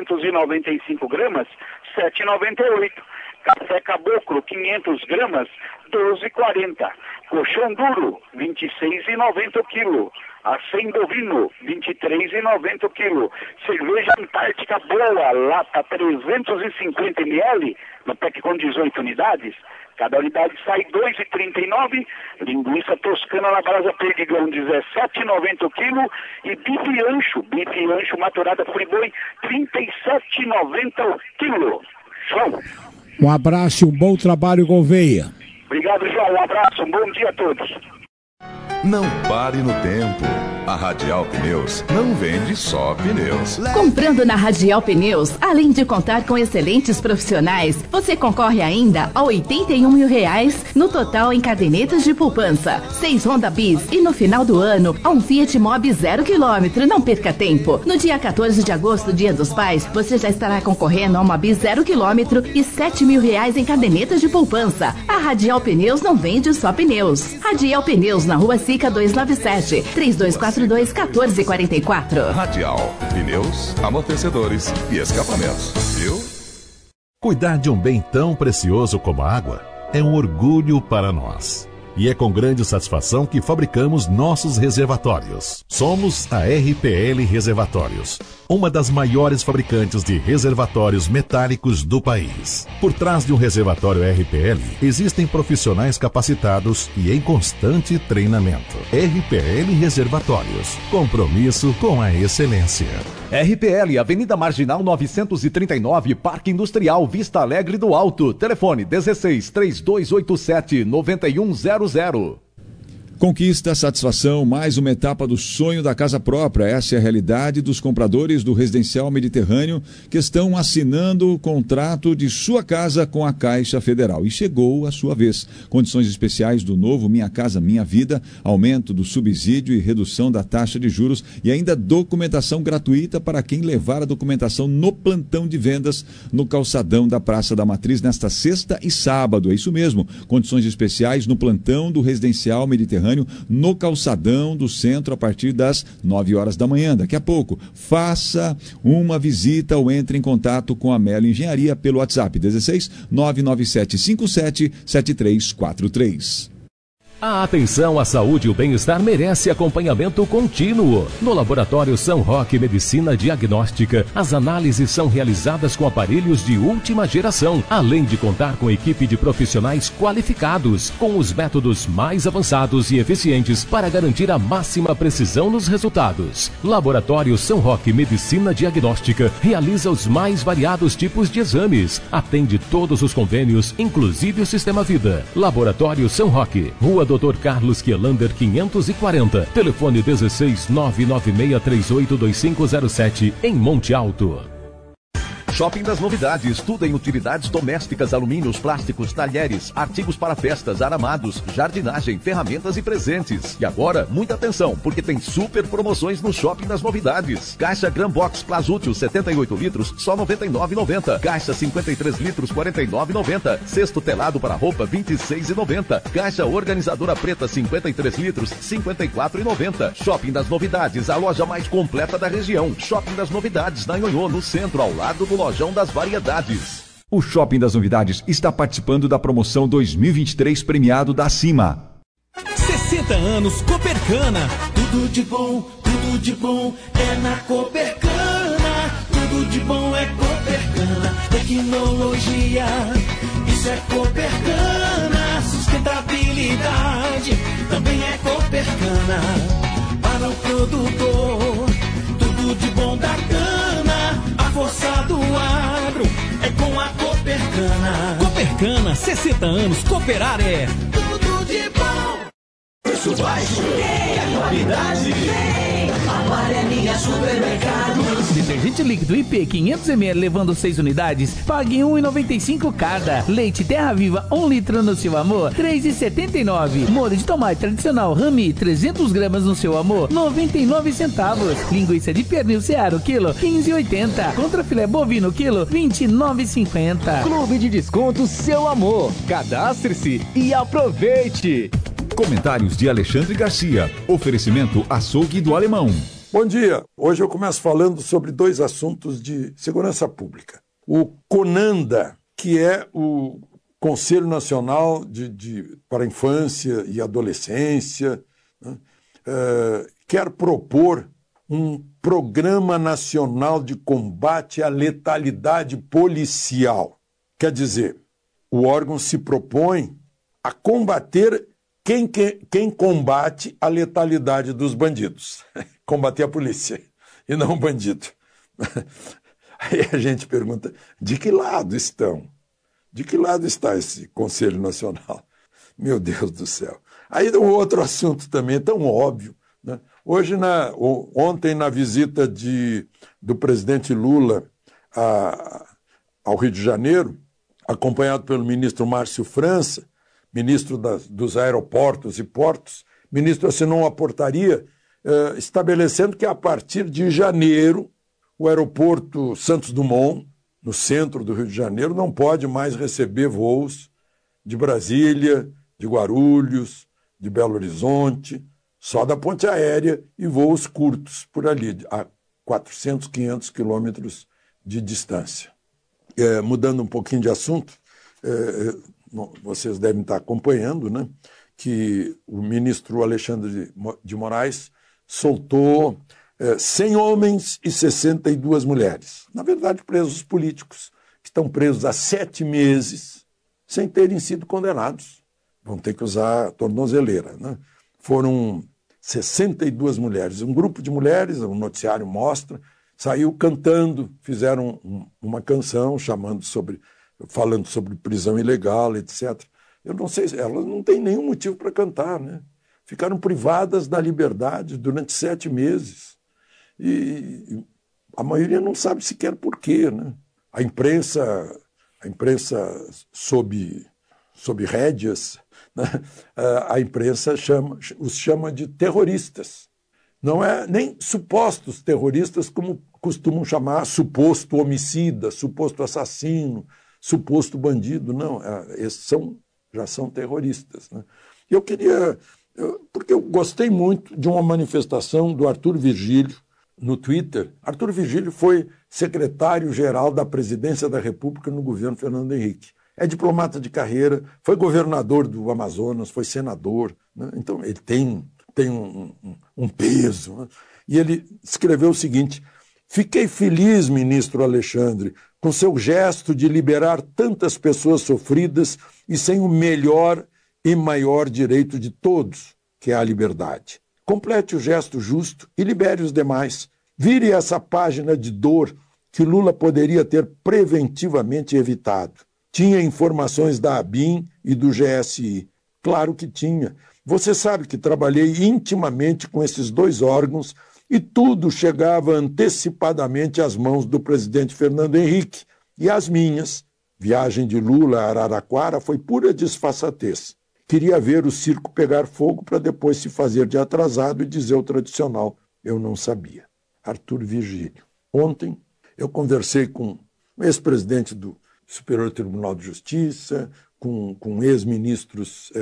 395 gramas, R$ 7,98. Café Caboclo 500 gramas, R$ 12,40. Colchão duro, R$ 26,90 o quilo. Acém bovino, R$ 23,90 o quilo. Cerveja Antártica Boa, lata 350 ml, no pack com 18 unidades. Cada unidade sai R$ 2,39. Linguiça toscana na brasa perdigão, R$ 17,90 o quilo. E bife ancho maturada friboi, R$ 37,90 o quilo. Show! Um abraço e um bom trabalho, Gouveia. Obrigado, João. Um abraço, um bom dia a todos. Não pare no tempo. A Radial Pneus não vende só pneus. Comprando na Radial Pneus, além de contar com excelentes profissionais, você concorre ainda a R$ 81.000 no total em cadernetas de poupança, 6 Honda Bis e no final do ano, a um Fiat Mobi 0 km. Não perca tempo. No dia 14 de agosto, Dia dos Pais, você já estará concorrendo a uma Bis 0 km e R$ 7.000 em cadernetas de poupança. A Radial Pneus não vende só pneus. Radial Pneus na Rua Sica 297, 3242-1444. Radial, pneus, amortecedores e escapamentos, viu? Cuidar de um bem tão precioso como a água é um orgulho para nós. E é com grande satisfação que fabricamos nossos reservatórios. Somos a RPL Reservatórios, uma das maiores fabricantes de reservatórios metálicos do país. Por trás de um reservatório RPL, existem profissionais capacitados e em constante treinamento. RPL Reservatórios, compromisso com a excelência. RPL, Avenida Marginal 939, Parque Industrial Vista Alegre do Alto. Telefone 16 3287 9100. Conquista, satisfação, mais uma etapa do sonho da casa própria. Essa é a realidade dos compradores do Residencial Mediterrâneo que estão assinando o contrato de sua casa com a Caixa Federal. E chegou a sua vez. Condições especiais do novo Minha Casa Minha Vida, aumento do subsídio e redução da taxa de juros e ainda documentação gratuita para quem levar a documentação no plantão de vendas no calçadão da Praça da Matriz nesta sexta e sábado. É isso mesmo. Condições especiais no plantão do Residencial Mediterrâneo no calçadão do centro a partir das 9 horas da manhã. Daqui a pouco, faça uma visita ou entre em contato com a Melo Engenharia pelo WhatsApp 16 997 57 7343. A atenção à saúde e o bem-estar merece acompanhamento contínuo. No Laboratório São Roque Medicina Diagnóstica, as análises são realizadas com aparelhos de última geração, além de contar com equipe de profissionais qualificados, com os métodos mais avançados e eficientes para garantir a máxima precisão nos resultados. Laboratório São Roque Medicina Diagnóstica realiza os mais variados tipos de exames, atende todos os convênios, inclusive o Sistema Vida. Laboratório São Roque, Rua Dr. Carlos Kielander 540, telefone 16 996382507, em Monte Alto. Shopping das Novidades, tudo em utilidades domésticas, alumínios, plásticos, talheres, artigos para festas, aramados, jardinagem, ferramentas e presentes. E agora, muita atenção, porque tem super promoções no Shopping das Novidades. Caixa Gran Box Plasútil 78 litros, só R$ 99,90. Caixa 53 litros, R$ 49,90. Cesto telado para roupa, R$ 26,90. Caixa organizadora preta 53 litros, R$ 54,90. Shopping das Novidades, a loja mais completa da região. Shopping das Novidades, na Nhonhô, no centro, ao lado do Lojão das Variedades. O Shopping das Novidades está participando da promoção 2023 premiado da Cima. 60 anos Copercana. Tudo de bom é na Copercana. Tudo de bom é Copercana. Tecnologia, isso é Copercana. Sustentabilidade, também é Copercana. Para o produtor, tudo de bom da cana. A força do agro é com a Copercana. Copercana, 60 anos, cooperar é tudo de bom. Preço baixo, a qualidade vem. Amarelinha Supermercados. Detergente líquido IP 500ml levando 6 unidades, pague R$1,95 cada. Leite Terra Viva 1 litro no seu amor, R$3,79. Molho de tomate tradicional Rami 300 gramas no seu amor, 99 centavos. Linguiça de pernil Seara quilo, 15,80. Contra filé bovino quilo, 29,50. Clube de Descontos Seu Amor. Cadastre-se e aproveite. Comentários de Alexandre Garcia. Oferecimento Açougue do Alemão. Bom dia. Hoje eu começo falando sobre dois assuntos de segurança pública. O CONANDA, que é o Conselho Nacional para a Infância e Adolescência, né, quer propor um Programa Nacional de Combate à Letalidade Policial. Quer dizer, o órgão se propõe a combater quem combate a letalidade dos bandidos. Combater a polícia e não o bandido. Aí a gente pergunta, de que lado estão? De que lado está esse Conselho Nacional? Meu Deus do céu. Aí um outro assunto também tão óbvio, né? Ontem, na visita do presidente Lula ao Rio de Janeiro, acompanhado pelo ministro Márcio França, ministro dos Aeroportos e Portos, o ministro assinou uma portaria estabelecendo que a partir de janeiro o aeroporto Santos Dumont, no centro do Rio de Janeiro, não pode mais receber voos de Brasília, de Guarulhos, de Belo Horizonte, só da ponte aérea e voos curtos por ali, a 400, 500 quilômetros de distância. Mudando um pouquinho de assunto, vocês devem estar acompanhando, né, que o ministro Alexandre de Moraes soltou 100 homens e 62 mulheres. Na verdade, presos políticos, que estão presos há 7 meses sem terem sido condenados. Vão ter que usar tornozeleira, né? Foram 62 mulheres. Um grupo de mulheres, o noticiário mostra, saiu cantando, fizeram uma canção falando sobre prisão ilegal, etc. Eu não sei, elas não têm nenhum motivo para cantar, né? ficaram privadas da liberdade durante 7 meses. E a maioria não sabe sequer por quê, né? A imprensa sob rédeas, né? A imprensa os chama de terroristas. Não é nem supostos terroristas, como costumam chamar suposto homicida, suposto assassino, suposto bandido. Não, esses já são terroristas, né? Porque eu gostei muito de uma manifestação do Arthur Virgílio no Twitter. Arthur Virgílio foi secretário-geral da Presidência da República no governo Fernando Henrique. É diplomata de carreira, foi governador do Amazonas, foi senador, né? Então ele tem um peso, né? E ele escreveu o seguinte: fiquei feliz, ministro Alexandre, com seu gesto de liberar tantas pessoas sofridas e sem o melhor e maior direito de todos, que é a liberdade. Complete o gesto justo e libere os demais. Vire essa página de dor que Lula poderia ter preventivamente evitado. Tinha informações da ABIN e do GSI. Claro que tinha. Você sabe que trabalhei intimamente com esses 2 órgãos e tudo chegava antecipadamente às mãos do presidente Fernando Henrique. E as minhas. Viagem de Lula a Araraquara foi pura disfarçatez. Queria ver o circo pegar fogo para depois se fazer de atrasado e dizer o tradicional: eu não sabia. Arthur Virgílio. Ontem eu conversei com o ex-presidente do Superior Tribunal de Justiça, com ex-ministros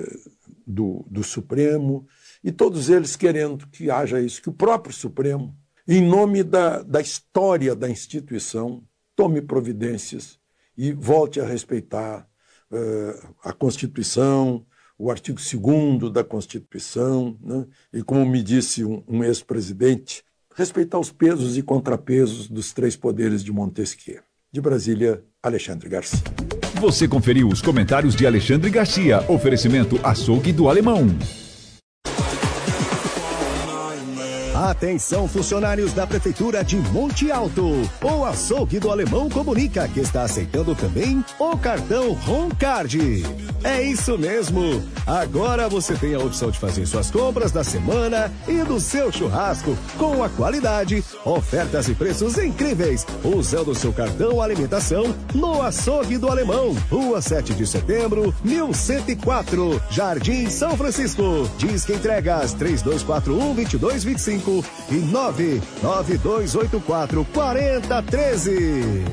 do Supremo, e todos eles querendo que haja isso, que o próprio Supremo, em nome da história da instituição, tome providências e volte a respeitar a Constituição, o artigo 2º da Constituição, né? E como me disse um ex-presidente, respeitar os pesos e contrapesos dos 3 poderes de Montesquieu. De Brasília, Alexandre Garcia. Você conferiu os comentários de Alexandre Garcia. Oferecimento Açougue do Alemão. Atenção, funcionários da Prefeitura de Monte Alto. O Açougue do Alemão comunica que está aceitando também o cartão Roncard. É isso mesmo. Agora você tem a opção de fazer suas compras da semana e do seu churrasco com a qualidade, ofertas e preços incríveis, usando o seu cartão alimentação no Açougue do Alemão. Rua 7 de Setembro, 1104, Jardim São Francisco. Disque entregas 3241-2225 e 99284-4013.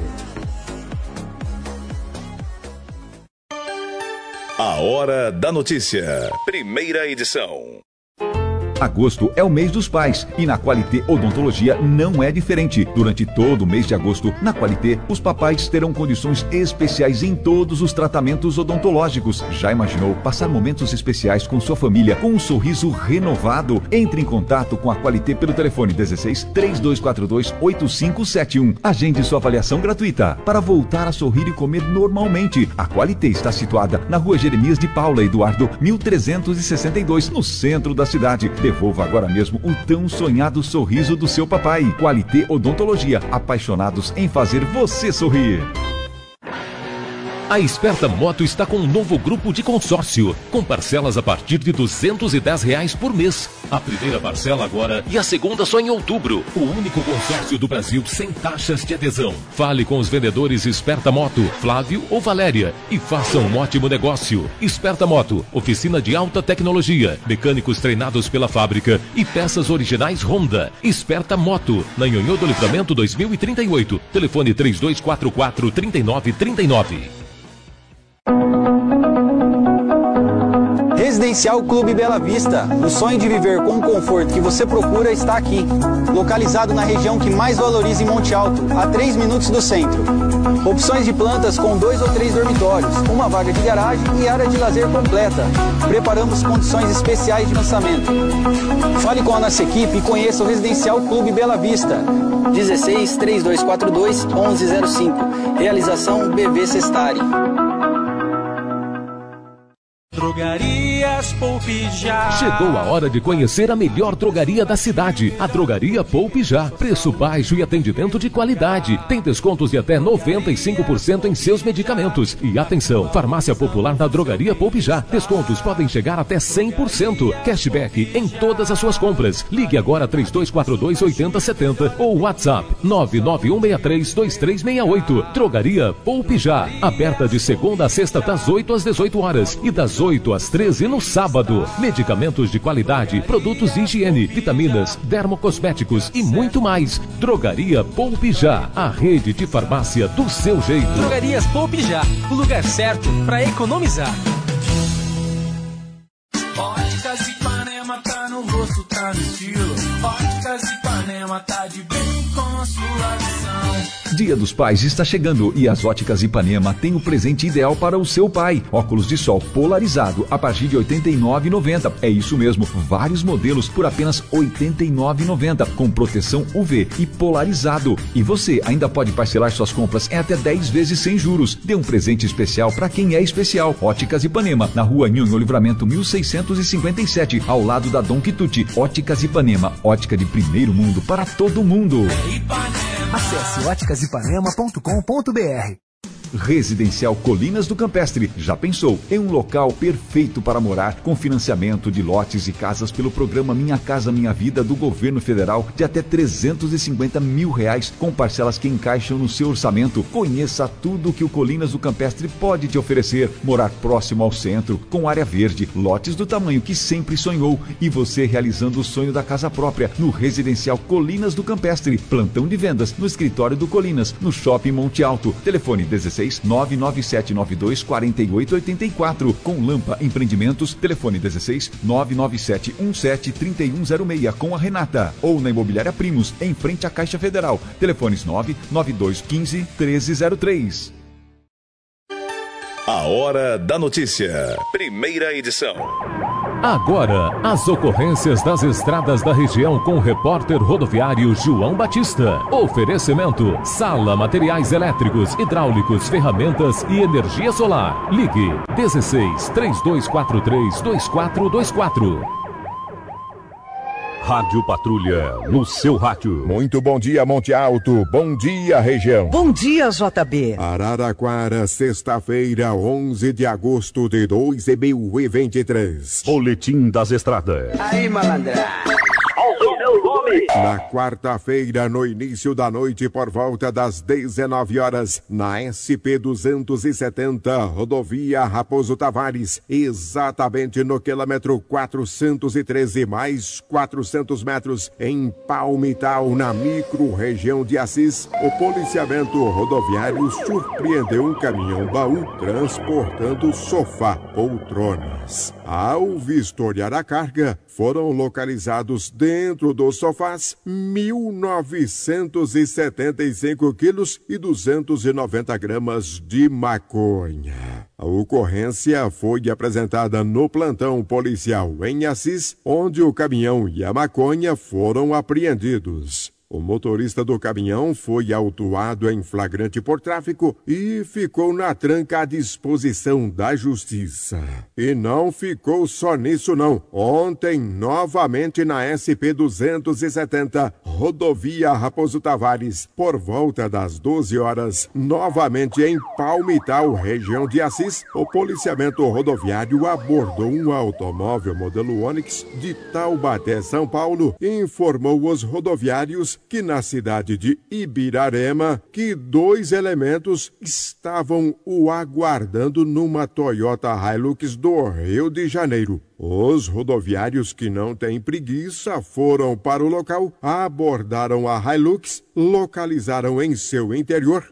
A Hora da Notícia. Primeira edição. Agosto é o mês dos pais e na Qualité Odontologia não é diferente. Durante todo o mês de agosto, na Qualité, os papais terão condições especiais em todos os tratamentos odontológicos. Já imaginou passar momentos especiais com sua família com um sorriso renovado? Entre em contato com a Qualité pelo telefone 16 3242 8571. Agende sua avaliação gratuita para voltar a sorrir e comer normalmente. A Qualité está situada na Rua Jeremias de Paula Eduardo, 1362, no centro da cidade. Devolva agora mesmo o tão sonhado sorriso do seu papai. Qualité Odontologia, apaixonados em fazer você sorrir. A Esperta Moto está com um novo grupo de consórcio, com parcelas a partir de R$210 por mês. A primeira parcela agora e a segunda só em outubro. O único consórcio do Brasil sem taxas de adesão. Fale com os vendedores Esperta Moto, Flávio ou Valéria, e faça um ótimo negócio. Esperta Moto, oficina de alta tecnologia, mecânicos treinados pela fábrica e peças originais Honda. Esperta Moto, na Nhonhô do Livramento 2038. Telefone 3244-3939. Residencial Clube Bela Vista. O sonho de viver com o conforto que você procura está aqui. Localizado na região que mais valoriza em Monte Alto, a 3 minutos do centro. Opções de plantas com 2 ou 3 dormitórios, uma vaga de garagem e área de lazer completa. Preparamos condições especiais de lançamento. Fale com a nossa equipe e conheça o Residencial Clube Bela Vista. 16 3242 1105. Realização BV Sestari. Drogarias Poupe Já. Chegou a hora de conhecer a melhor drogaria da cidade, a Drogaria Poupe Já. Preço baixo e atendimento de qualidade. Tem descontos de até 95% em seus medicamentos. E atenção, farmácia popular da Drogaria Poupe Já. Descontos podem chegar até 100%. Cashback em todas as suas compras. Ligue agora 3242-8070 ou WhatsApp 991632368. Drogaria Poupe Já. Aberta de segunda a sexta das 8 às 18 horas e das 8 às 13 no sábado. Medicamentos de qualidade, produtos de higiene, vitaminas, dermocosméticos e muito mais. Drogaria Poupe Já, a rede de farmácia do seu jeito. Drogarias Poupe Já, o lugar certo para economizar. Óticas Ipanema tá no rosto, tá no estilo. Óticas Ipanema tá de bem com a sua visão. Dia dos Pais está chegando e as Óticas Ipanema tem o presente ideal para o seu pai. Óculos de sol polarizado a partir de R$ 89,90. É isso mesmo, vários modelos por apenas R$ 89,90 com proteção UV e polarizado. E você ainda pode parcelar suas compras em até 10 vezes sem juros. Dê um presente especial para quem é especial. Óticas Ipanema, na Rua Nhonho Livramento 1657, ao lado da Dom Quituti. Óticas Ipanema, ótica de primeiro mundo para todo mundo. Acesse óticasipanema.com.br. Residencial Colinas do Campestre. Já pensou em um local perfeito para morar, com financiamento de lotes e casas pelo programa Minha Casa Minha Vida do governo federal de até R$350 mil, com parcelas que encaixam no seu orçamento. Conheça tudo que o Colinas do Campestre pode te oferecer. Morar próximo ao centro, com área verde, lotes do tamanho que sempre sonhou e você realizando o sonho da casa própria no Residencial Colinas do Campestre. Plantão de vendas no escritório do Colinas, no Shopping Monte Alto. Telefone 16 997924884. Com Lampa Empreendimentos, telefone 16 997173106 com a Renata. Ou na Imobiliária Primos, em frente à Caixa Federal. Telefones 99215-1303. A Hora da Notícia. Primeira edição. Agora, as ocorrências das estradas da região com o repórter rodoviário João Batista. Oferecimento: Sala Materiais Elétricos, Hidráulicos, Ferramentas e Energia Solar. Ligue 16 3243 2424. Rádio Patrulha, no seu rádio. Muito bom dia, Monte Alto. Bom dia, região. Bom dia, JB. Araraquara, sexta-feira, 11 de agosto de 2023. Boletim das Estradas. Aí, malandra. Na quarta-feira, no início da noite, por volta das 19 horas, na SP-270, rodovia Raposo Tavares, exatamente no quilômetro 413 mais 400 metros, em Palmital, na micro-região de Assis, o policiamento rodoviário surpreendeu um caminhão-baú transportando sofá, poltronas. Ao vistoriar a carga, foram localizados dentro dos sofás 1.975 quilos e 290 gramas de maconha. A ocorrência foi apresentada no plantão policial em Assis, onde o caminhão e a maconha foram apreendidos. O motorista do caminhão foi autuado em flagrante por tráfico e ficou na tranca à disposição da justiça. E não ficou só nisso não. Ontem, novamente na SP-270, rodovia Raposo Tavares, por volta das 12 horas, novamente em Palmital, região de Assis, o policiamento rodoviário abordou um automóvel modelo Onix de Taubaté, São Paulo, e informou os rodoviários que na cidade de Ibirarema, que 2 elementos estavam o aguardando numa Toyota Hilux do Rio de Janeiro. Os rodoviários que não têm preguiça foram para o local, abordaram a Hilux, localizaram em seu interior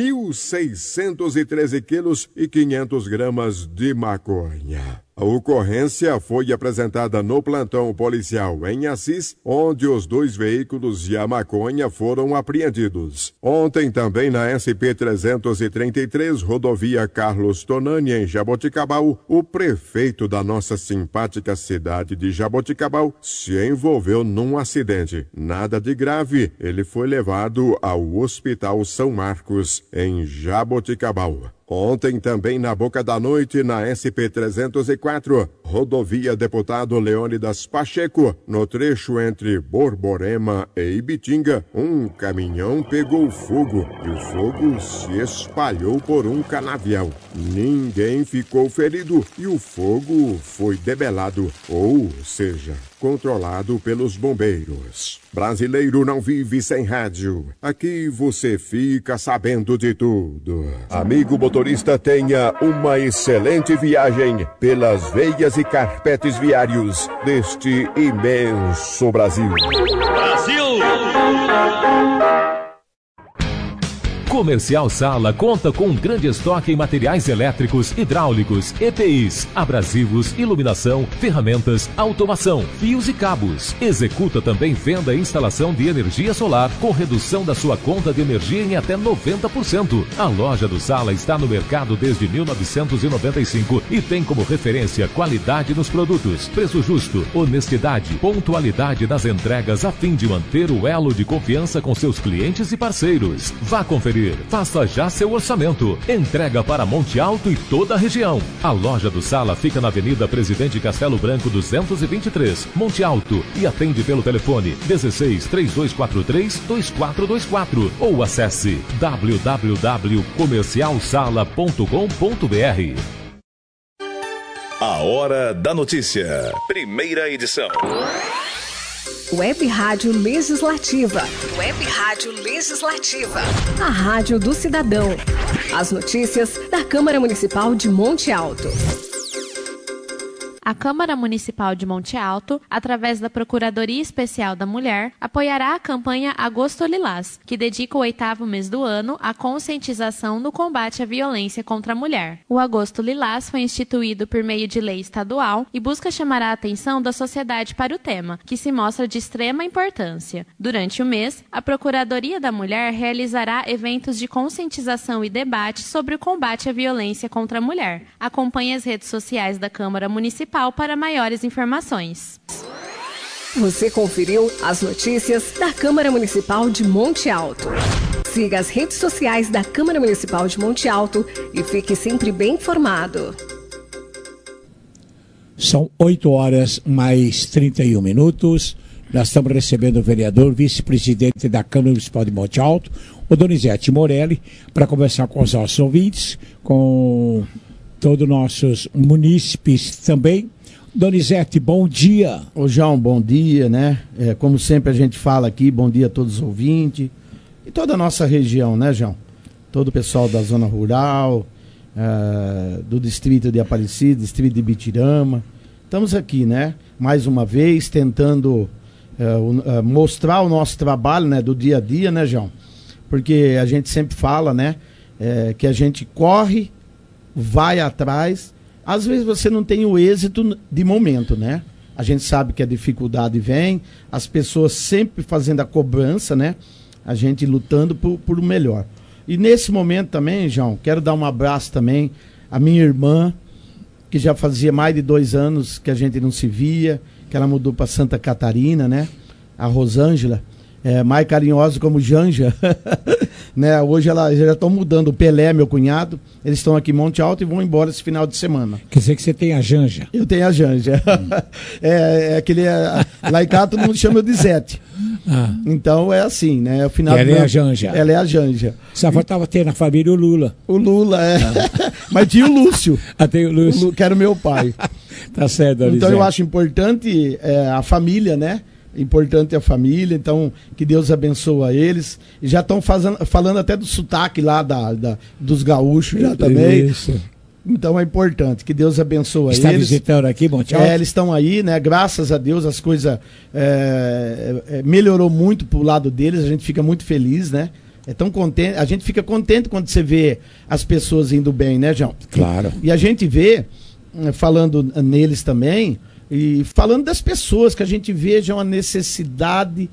1.613 quilos e 500 gramas de maconha. A ocorrência foi apresentada no plantão policial em Assis, onde os 2 veículos e a maconha foram apreendidos. Ontem também na SP-333, rodovia Carlos Tonani, em Jaboticabal, o prefeito da nossa simpática cidade de Jaboticabal se envolveu num acidente. Nada de grave, ele foi levado ao Hospital São Marcos, em Jaboticabal. Ontem também na boca da noite, na SP-304, rodovia Deputado Leônidas Pacheco, no trecho entre Borborema e Ibitinga, um caminhão pegou fogo e o fogo se espalhou por um canavial. Ninguém ficou ferido e o fogo foi debelado, ou seja, controlado pelos bombeiros. Brasileiro não vive sem rádio. Aqui você fica sabendo de tudo. Amigo motorista, tenha uma excelente viagem pelas veias e carpetes viários deste imenso Brasil. Brasil! Comercial Sala conta com um grande estoque em materiais elétricos, hidráulicos, EPIs, abrasivos, iluminação, ferramentas, automação, fios e cabos. Executa também venda e instalação de energia solar com redução da sua conta de energia em até 90%. A loja do Sala está no mercado desde 1995 e tem como referência qualidade nos produtos, preço justo, honestidade, pontualidade nas entregas a fim de manter o elo de confiança com seus clientes e parceiros. Vá conferir. Faça já seu orçamento. Entrega para Monte Alto e toda a região. A loja do Sala fica na Avenida Presidente Castelo Branco 223, Monte Alto, e atende pelo telefone 16-3243-2424 ou acesse www.comercialsala.com.br. A Hora da Notícia. Primeira edição. Web Rádio Legislativa. Web Rádio Legislativa. A Rádio do Cidadão. As notícias da Câmara Municipal de Monte Alto. A Câmara Municipal de Monte Alto, através da Procuradoria Especial da Mulher, apoiará a campanha Agosto Lilás, que dedica o 8º mês do ano à conscientização no combate à violência contra a mulher. O Agosto Lilás foi instituído por meio de lei estadual e busca chamar a atenção da sociedade para o tema, que se mostra de extrema importância. Durante o mês, a Procuradoria da Mulher realizará eventos de conscientização e debate sobre o combate à violência contra a mulher. Acompanhe as redes sociais da Câmara Municipal para maiores informações. Você conferiu as notícias da Câmara Municipal de Monte Alto. Siga as redes sociais da Câmara Municipal de Monte Alto e fique sempre bem informado. São 8h mais 31. Nós estamos recebendo o vereador, vice-presidente da Câmara Municipal de Monte Alto, o Donizete Morelli, para conversar com os nossos ouvintes, com todos os nossos munícipes também. Donizete, bom dia. Ô João, bom dia, né? Como sempre a gente fala aqui, bom dia a todos os ouvintes e toda a nossa região, né, João? Todo o pessoal da zona rural, do distrito de Aparecida, distrito de Bitirama. Estamos aqui, né? Mais uma vez tentando mostrar o nosso trabalho, né, do dia a dia, né, João? Porque a gente sempre fala, né, que a gente corre, vai atrás, às vezes você não tem o êxito de momento, né? A gente sabe que a dificuldade vem, as pessoas sempre fazendo a cobrança, né? A gente lutando por o melhor. E nesse momento também, João, quero dar um abraço também à minha irmã, que já fazia mais de 2 anos que a gente não se via, que ela mudou para Santa Catarina, né? A Rosângela. Mais carinhosa como Janja, né? Hoje elas já estão mudando. O Pelé, meu cunhado, eles estão aqui em Monte Alto e vão embora esse final de semana. Quer dizer que você tem a Janja? Eu tenho a Janja. Lá em casa todo mundo chama eu de Zete. Então é assim, né? O final ela é a Janja. Ela é a Janja. Só faltava ter na família o Lula. O Lula, Mas tinha o Lúcio. Tem o Lúcio. Que era o meu pai. Tá certo, Donizete. Então eu acho importante a família, né? Importante a família, então que Deus abençoe eles. E já estão falando até do sotaque lá dos gaúchos já também. Isso. Então é importante, que Deus abençoe Está eles. Está visitando aqui, Monte Alto? Eles estão aí, né? Graças a Deus as coisas melhorou muito pro lado deles, a gente fica muito feliz, né? É tão contente, a gente fica contente quando você vê as pessoas indo bem, né, João? Claro. E a gente vê, falando neles também, e falando das pessoas, que a gente veja uma necessidade,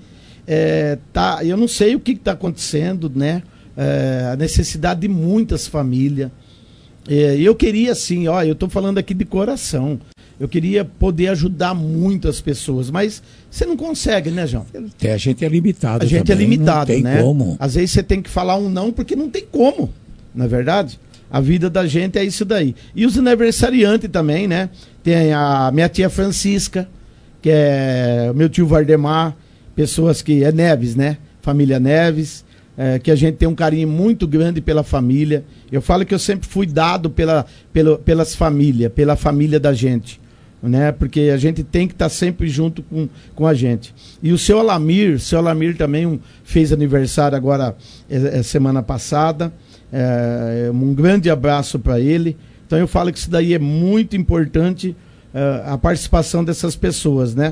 eu não sei o que está acontecendo, né? A necessidade de muitas famílias. Eu queria, assim, eu estou falando aqui de coração, eu queria poder ajudar muitas pessoas, mas você não consegue, né, João? A gente é limitado. A gente também, é limitado, não tem né? Como. Às vezes você tem que falar um não porque não tem como, não é verdade? A vida da gente é isso daí. E os aniversariantes também, né? Tem a minha tia Francisca, que é meu tio Vardemar, pessoas que... É Neves, né? Família Neves, que a gente tem um carinho muito grande pela família. Eu falo que eu sempre fui dado pelas famílias, pela família da gente, né? Porque a gente tem que estar sempre junto com a gente. E o seu Alamir também fez aniversário agora semana passada. Um grande abraço para ele. Então eu falo que isso daí é muito importante, a participação dessas pessoas, né?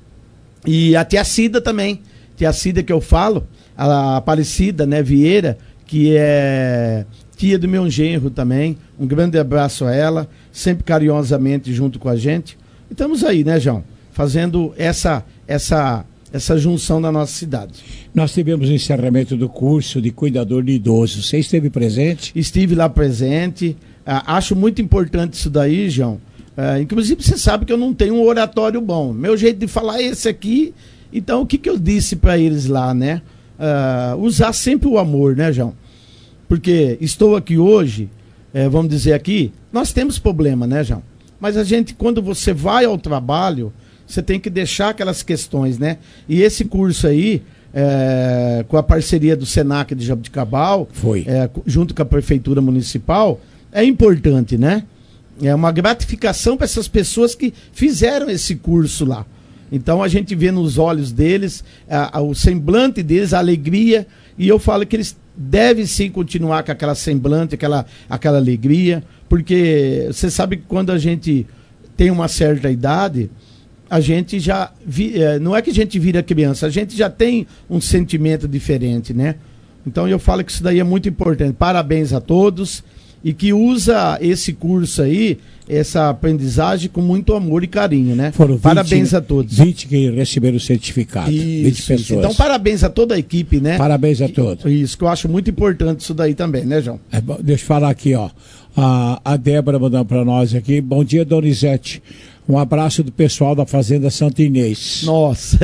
E a tia Cida também, tia Cida que eu falo, a Aparecida, né, Vieira, que é tia do meu genro também. Um grande abraço a ela, sempre carinhosamente junto com a gente. E estamos aí, né, João, fazendo essa junção na nossa cidade. Nós tivemos o encerramento do curso de cuidador de idoso. Você esteve presente? Estive lá presente. Acho muito importante isso daí, João. Inclusive, você sabe que eu não tenho um oratório bom. Meu jeito de falar é esse aqui. Então, o que eu disse para eles lá, né? Usar sempre o amor, né, João? Porque estou aqui hoje, vamos dizer aqui, nós temos problema, né, João? Mas a gente, quando você vai ao trabalho, você tem que deixar aquelas questões, né? E esse curso aí, com a parceria do Senac de Jaboticabal, junto com a Prefeitura Municipal, é importante, né? É uma gratificação para essas pessoas que fizeram esse curso lá. Então a gente vê nos olhos deles, o semblante deles, a alegria, e eu falo que eles devem sim continuar com aquela semblante, aquela alegria, porque você sabe que quando a gente tem uma certa idade, a gente já, não é que a gente vira criança, a gente já tem um sentimento diferente, né? Então eu falo que isso daí é muito importante. Parabéns a todos e que usa esse curso aí, essa aprendizagem com muito amor e carinho, né? Foram 20, parabéns a todos. 20 que receberam o certificado. Isso, 20 pessoas. Então parabéns a toda a equipe, né? Parabéns a todos. Isso, que eu acho muito importante isso daí também, né, João? Deixa eu falar aqui, ó. A Débora mandando para nós aqui. Bom dia, Donizete. Um abraço do pessoal da Fazenda Santa Inês. Nossa,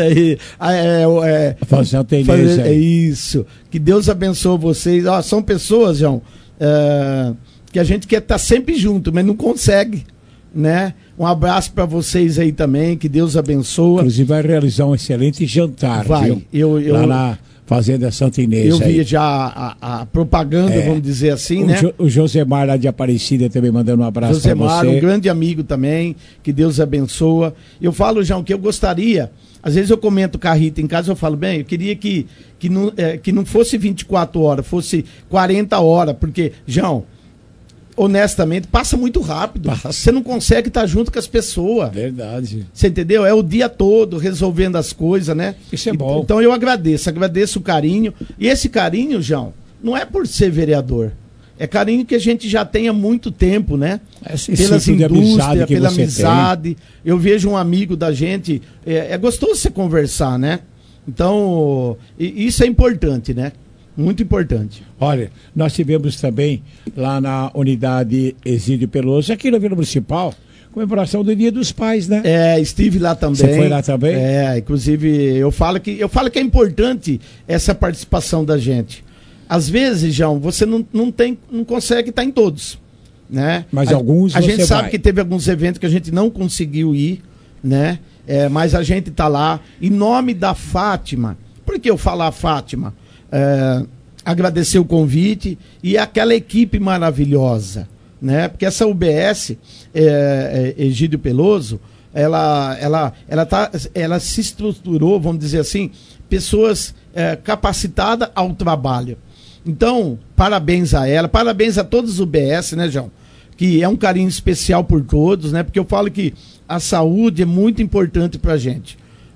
Santa Inês. É isso. Que Deus abençoe vocês. São pessoas, João, que a gente quer estar sempre junto, mas não consegue, né? Um abraço para vocês aí também, que Deus abençoe. Inclusive vai realizar um excelente jantar, viu? Lá na Fazenda Santa Inês. Eu vi já a propaganda, vamos dizer assim, né? O Josemar lá de Aparecida também mandando um abraço para você. Josemar, um grande amigo também, que Deus abençoe. Eu falo, João, que eu gostaria, às vezes eu comento com a Rita em casa, eu falo, bem, eu queria que não fosse 24 horas, fosse 40 horas, porque, João, honestamente, passa muito rápido. Você não consegue estar junto com as pessoas. Verdade. Você entendeu? É o dia todo resolvendo as coisas, né? Isso é bom. Então eu agradeço o carinho. E esse carinho, João, não é por ser vereador. É carinho que a gente já tem há muito tempo, né? Pelas indústrias, pela amizade. Eu vejo um amigo da gente. É gostoso você conversar, né? Então, isso é importante, né? Muito importante. Olha, nós tivemos também lá na unidade Exídio Peloso, aqui na Vila Municipal, comemoração do Dia dos Pais, né? Estive lá também. Você foi lá também? Inclusive eu falo que é importante essa participação da gente. Às vezes, João, você não consegue estar em todos, né? Mas alguns a gente sabe que teve alguns eventos que a gente não conseguiu ir, né? Mas a gente está lá em nome da Fátima. Por que eu falo a Fátima? Agradecer o convite e aquela equipe maravilhosa, né? Porque essa UBS Egídio Peloso, ela se estruturou, vamos dizer assim, pessoas capacitadas ao trabalho. Então, parabéns a ela, parabéns a todos os UBS, né, João? Que é um carinho especial por todos, né? Porque eu falo que a saúde é muito importante pra gente.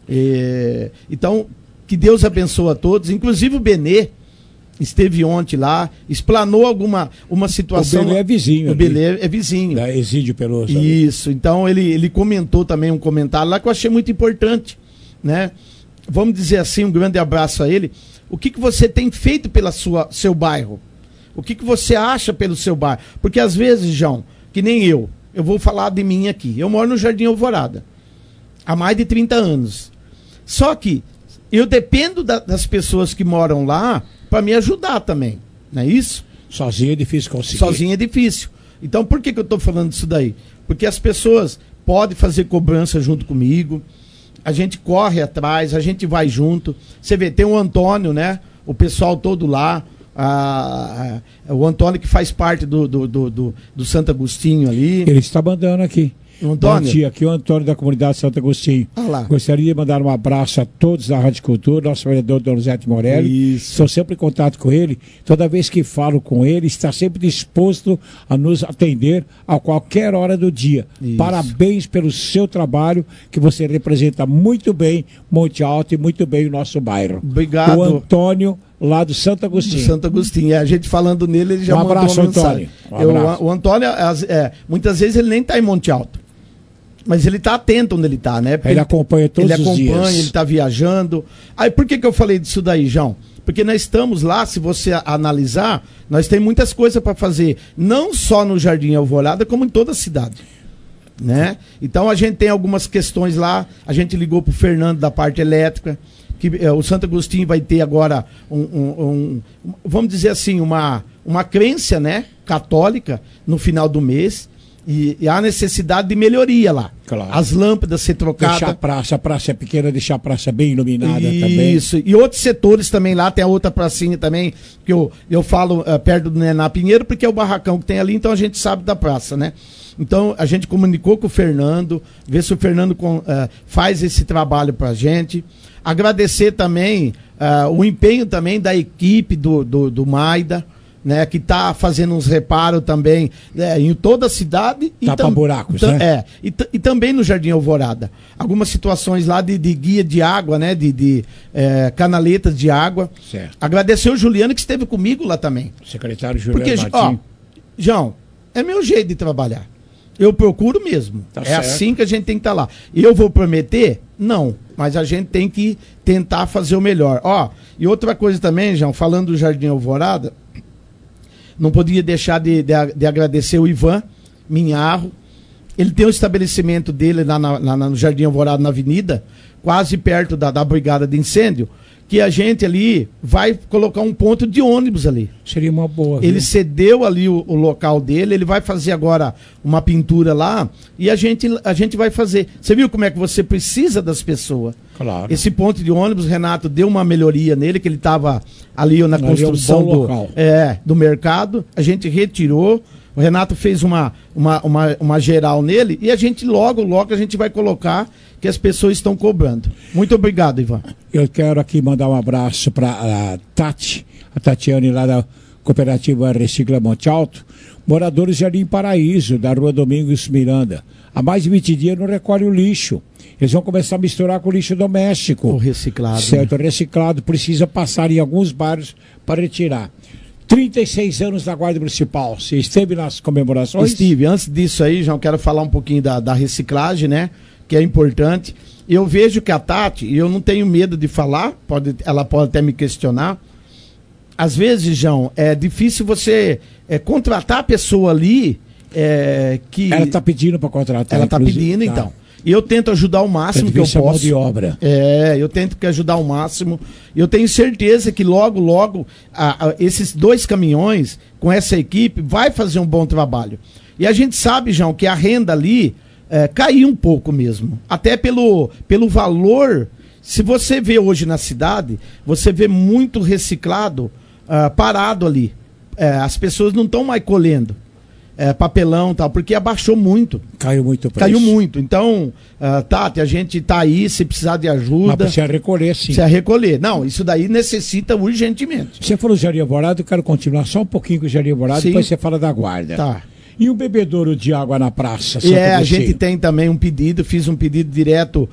Então, que Deus abençoe a todos, inclusive o Benê esteve ontem lá, explanou uma situação. O Benê é vizinho. O Benê é vizinho. Da Exídio Peloso. Isso, então ele comentou também um comentário lá que eu achei muito importante, né? Vamos dizer assim, um grande abraço a ele. O que você tem feito pelo seu bairro? O que você acha pelo seu bairro? Porque às vezes, João, que nem eu vou falar de mim aqui, eu moro no Jardim Alvorada há mais de 30 anos. Só que eu dependo das pessoas que moram lá para me ajudar também, não é isso? Sozinho é difícil conseguir. Sozinho é difícil. Então, por que eu estou falando disso daí? Porque as pessoas podem fazer cobrança junto comigo, a gente corre atrás, a gente vai junto. Você vê, tem o Antônio, né? O pessoal todo lá, o Antônio que faz parte do Santo Agostinho ali. Ele está mandando aqui. Antônio? Bom dia, aqui é o Antônio da comunidade Santo Agostinho. Olá. Gostaria de mandar um abraço a todos da Rádio Cultura, nosso vereador Donizete Morelli. Estou sempre em contato com ele. Toda vez que falo com ele, está sempre disposto a nos atender a qualquer hora do dia. Isso. Parabéns pelo seu trabalho, que você representa muito bem Monte Alto e muito bem o nosso bairro. Obrigado. O Antônio, lá do Santo Agostinho. Do Santo Agostinho. A gente falando nele, ele já mandou uma mensagem. O Antônio, muitas vezes ele nem está em Monte Alto. Mas ele está atento onde ele está, né? Ele acompanha todos os dias. Ele está viajando. Aí por que eu falei disso daí, João? Porque nós estamos lá, se você analisar, nós temos muitas coisas para fazer. Não só no Jardim Alvorada, como em toda a cidade. Né? Então a gente tem algumas questões lá. A gente ligou para o Fernando da parte elétrica. Que o Santo Agostinho vai ter agora vamos dizer assim, uma crença, né, católica no final do mês. E há necessidade de melhoria lá. Claro. As lâmpadas ser trocadas. Deixar a praça é pequena, deixar a praça bem iluminada também. Isso. E outros setores também lá, tem a outra pracinha também, que eu falo perto do Nená Pinheiro, porque é o barracão que tem ali, então a gente sabe da praça, né? Então a gente comunicou com o Fernando, vê se o Fernando faz esse trabalho pra gente. Agradecer também o empenho também da equipe do Maida, né, que está fazendo uns reparos também em toda a cidade. Tapa-buracos, né? E também no Jardim Alvorada. Algumas situações lá de guia de água, né, de canaletas de água. Certo. Agradecer o Juliano que esteve comigo lá também. Secretário Juliano Porque, Martins. João, é meu jeito de trabalhar. Eu procuro mesmo. Tá é certo. assim que a gente tem que estar lá. Eu vou prometer? Não. Mas a gente tem que tentar fazer o melhor. E outra coisa também, João, falando do Jardim Alvorada, não podia deixar de agradecer o Ivan Minharro. Ele tem o estabelecimento dele lá no Jardim Alvorada, na avenida, quase perto da brigada de incêndio, que a gente ali vai colocar um ponto de ônibus ali. Seria uma boa. Ele cedeu ali o local dele, ele vai fazer agora uma pintura lá e a gente vai fazer. Você viu como é que você precisa das pessoas? Claro. Esse ponto de ônibus, Renato, deu uma melhoria nele, que ele estava ali na construção do mercado. A gente retirou. O Renato fez uma geral nele e a gente logo a gente vai colocar que as pessoas estão cobrando. Muito obrigado, Ivan. Eu quero aqui mandar um abraço para a Tatiane lá da Cooperativa Recicla Monte Alto, moradores de Jardim Paraíso, da Rua Domingos Miranda. Há mais de 20 dias não recolhe o lixo. Eles vão começar a misturar com o lixo doméstico. O reciclado. Certo, né? Reciclado. Precisa passar em alguns bairros para retirar. 36 anos da Guarda Municipal. Você esteve nas comemorações? Estive. Antes disso aí, João, quero falar um pouquinho da reciclagem, né? Que é importante. Eu vejo que a Tati, e eu não tenho medo de falar, ela pode até me questionar. Às vezes, João, é difícil você contratar a pessoa ali que... Ela está pedindo para contratar. Ela está pedindo, então. E eu tento ajudar o máximo que eu posso. Mão de obra. Eu tento ajudar o máximo. E eu tenho certeza que logo esses 2 caminhões com essa equipe vai fazer um bom trabalho. E a gente sabe, João, que a renda ali caiu um pouco mesmo. Até pelo valor. Se você vê hoje na cidade, você vê muito reciclado parado ali. As pessoas não estão mais colhendo. Papelão e tal, porque abaixou muito. Caiu muito o preço. Caiu muito. Então, Tati, a gente tá aí, se precisar de ajuda. Mas precisa recolher, sim. Precisa recolher. Não, isso daí necessita urgentemente. Você falou do Jardim Alvorada, eu quero continuar só um pouquinho com o Jardim Alvorada, depois você fala da Guarda. Tá. E o bebedouro de água na praça? A gente tem também um pedido, fiz um pedido direto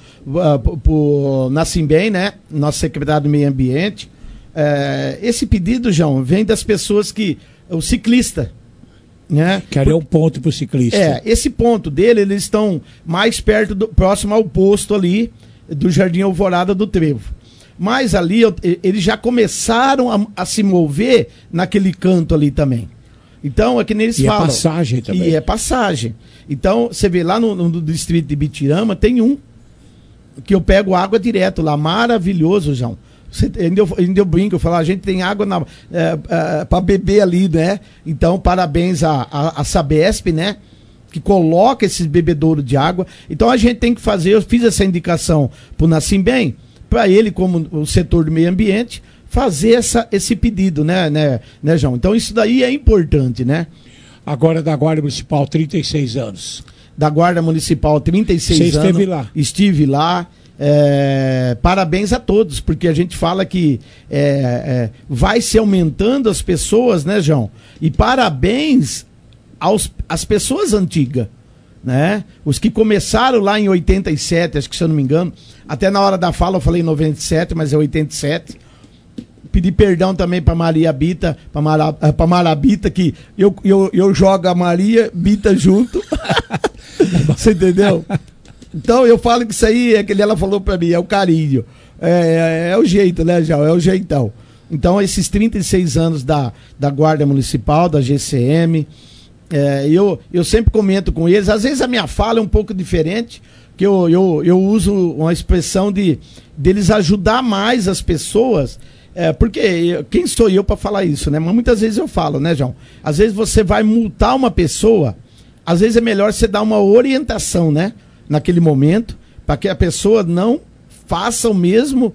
pro Nassimbem, né? Nosso secretário do Meio Ambiente. Esse pedido, João, vem das pessoas o ciclista, né? Querer um ponto para o ciclista. Esse ponto dele, eles estão mais próximo ao posto ali do Jardim Alvorada do Trevo. Mas ali, eles já começaram a se mover naquele canto ali também. Então, é que nem eles falam. E é passagem também. E é passagem. Então, você vê lá no distrito de Bitirama, tem um que eu pego água direto lá, maravilhoso, João. Ainda eu brinco, eu falo, a gente tem água para beber ali, né? Então, parabéns à Sabesp, né? Que coloca esses bebedouros de água. Então, a gente tem que fazer, eu fiz essa indicação para o Nassimbem, para ele, como o setor do meio ambiente, fazer esse pedido, né, João? Então, isso daí é importante, né? Agora, da Guarda Municipal, 36 anos. Da Guarda Municipal, 36 Você anos. Você esteve lá? Estive lá. Parabéns a todos, porque a gente fala que vai se aumentando as pessoas, né, João? E parabéns às pessoas antigas, né? Os que começaram lá em 87, acho que se eu não me engano, até na hora da fala eu falei 97, mas é 87. Pedir perdão também para Maria Bita, para Marabita, que eu jogo a Maria Bita junto. Você entendeu? Então eu falo que isso aí é que ela falou para mim, é o carinho. É o jeito, né, João? É o jeitão. Então, esses 36 anos da Guarda Municipal, da GCM, eu sempre comento com eles. Às vezes a minha fala é um pouco diferente, que eu uso uma expressão deles ajudar mais as pessoas. Porque quem sou eu para falar isso, né? Mas muitas vezes eu falo, né, João? Às vezes você vai multar uma pessoa, às vezes é melhor você dar uma orientação, né? Naquele momento, para que a pessoa não faça o mesmo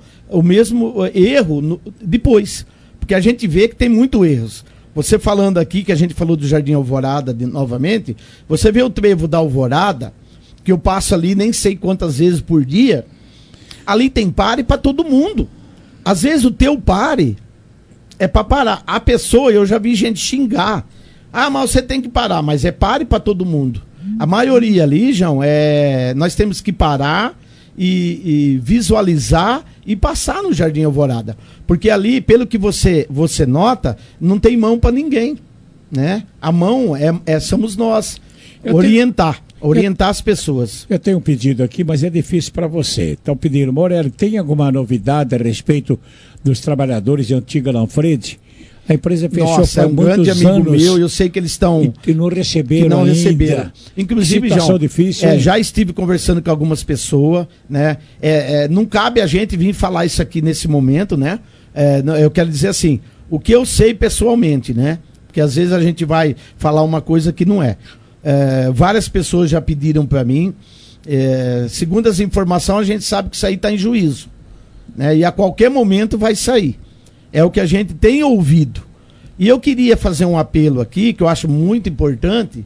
erro depois. Porque a gente vê que tem muitos erros. Você falando aqui, que a gente falou do Jardim Alvorada novamente, você vê o trevo da Alvorada, que eu passo ali nem sei quantas vezes por dia, ali tem pare para todo mundo. Às vezes o teu pare é para parar. A pessoa, eu já vi gente xingar. Ah, mas você tem que parar, mas é pare para todo mundo. A maioria ali, João, nós temos que parar e visualizar e passar no Jardim Alvorada. Porque ali, pelo que você nota, não tem mão para ninguém, né? A mão somos nós. Orientar as pessoas. Eu tenho um pedido aqui, mas é difícil para você. Estão pedindo, Morelli, tem alguma novidade a respeito dos trabalhadores de Antiga Lanfredi? A empresa fechou por muitos anos. Amigo meu, eu sei que eles estão... E não receberam ainda. Inclusive, situação difícil, já estive conversando com algumas pessoas, né? Não cabe a gente vir falar isso aqui nesse momento, né? Eu quero dizer assim, o que eu sei pessoalmente, né? Porque às vezes a gente vai falar uma coisa que não é. Várias pessoas já pediram para mim. Segundo as informações, a gente sabe que isso aí está em juízo, né? E a qualquer momento vai sair. É o que a gente tem ouvido. E eu queria fazer um apelo aqui, que eu acho muito importante,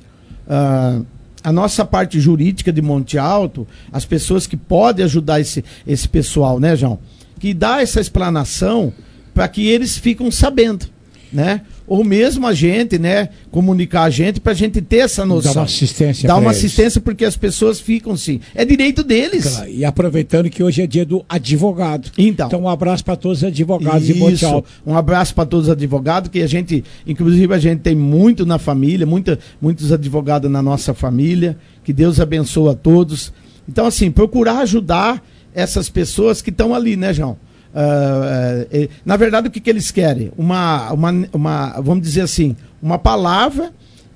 a nossa parte jurídica de Monte Alto, as pessoas que podem ajudar esse pessoal, né, João? Que dá essa explanação para que eles fiquem sabendo, né? Ou mesmo a gente, né, comunicar a gente para a gente ter essa noção. Dá uma assistência. Dá uma assistência porque as pessoas ficam sim. É direito deles. Claro. E aproveitando que hoje é dia do advogado. Então um abraço para todos os advogados de Monte Alto. Um abraço para todos os advogados, que a gente, inclusive a gente tem muito na família, muitos advogados na nossa família. Que Deus abençoe a todos. Então assim, procurar ajudar essas pessoas que estão ali, né, João? Na verdade, o que eles querem? Vamos dizer assim, uma palavra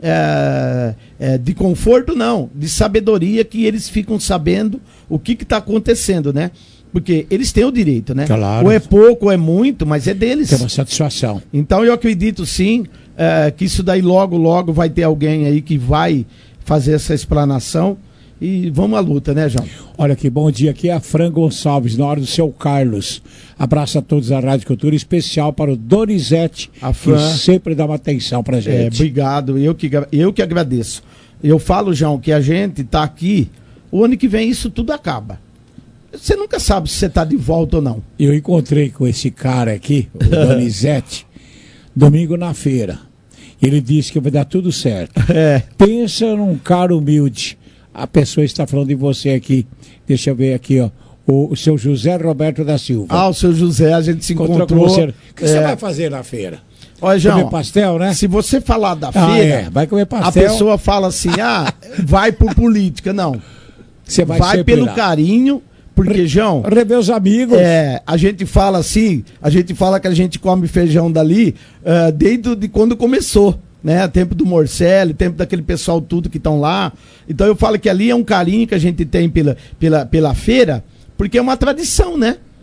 de conforto, não, de sabedoria, que eles ficam sabendo o que está acontecendo, né? Porque eles têm o direito, né? Claro. Ou é pouco ou é muito, mas é deles. Tem uma satisfação. Então eu acredito sim que isso daí logo vai ter alguém aí que vai fazer essa explanação. E vamos à luta, né, João? Olha que bom dia, aqui é a Fran Gonçalves, na hora do seu Carlos. Abraço a todos da Rádio Cultura, especial para o Donizete, que sempre dá uma atenção pra gente. Obrigado, eu que agradeço. Eu falo, João, que a gente tá aqui, o ano que vem isso tudo acaba. Você nunca sabe se você tá de volta ou não. Eu encontrei com esse cara aqui, o Donizete, domingo na feira. Ele disse que vai dar tudo certo. Pensa num cara humilde. A pessoa está falando de você aqui. Deixa eu ver aqui, ó. O seu José Roberto da Silva. O seu José, a gente se encontrou. Com você. O que você vai fazer na feira? Olha, João, comer pastel, né? Se você falar da feira, vai comer pastel. A pessoa fala assim, vai por política. Não. Você vai pelo carinho, porque, João... Rever os amigos. A gente fala assim, que a gente come feijão dali desde quando começou. Né, tempo do Morcelli, tempo daquele pessoal tudo que estão lá. Então eu falo que ali é um carinho que a gente tem pela feira, porque é uma tradição, né?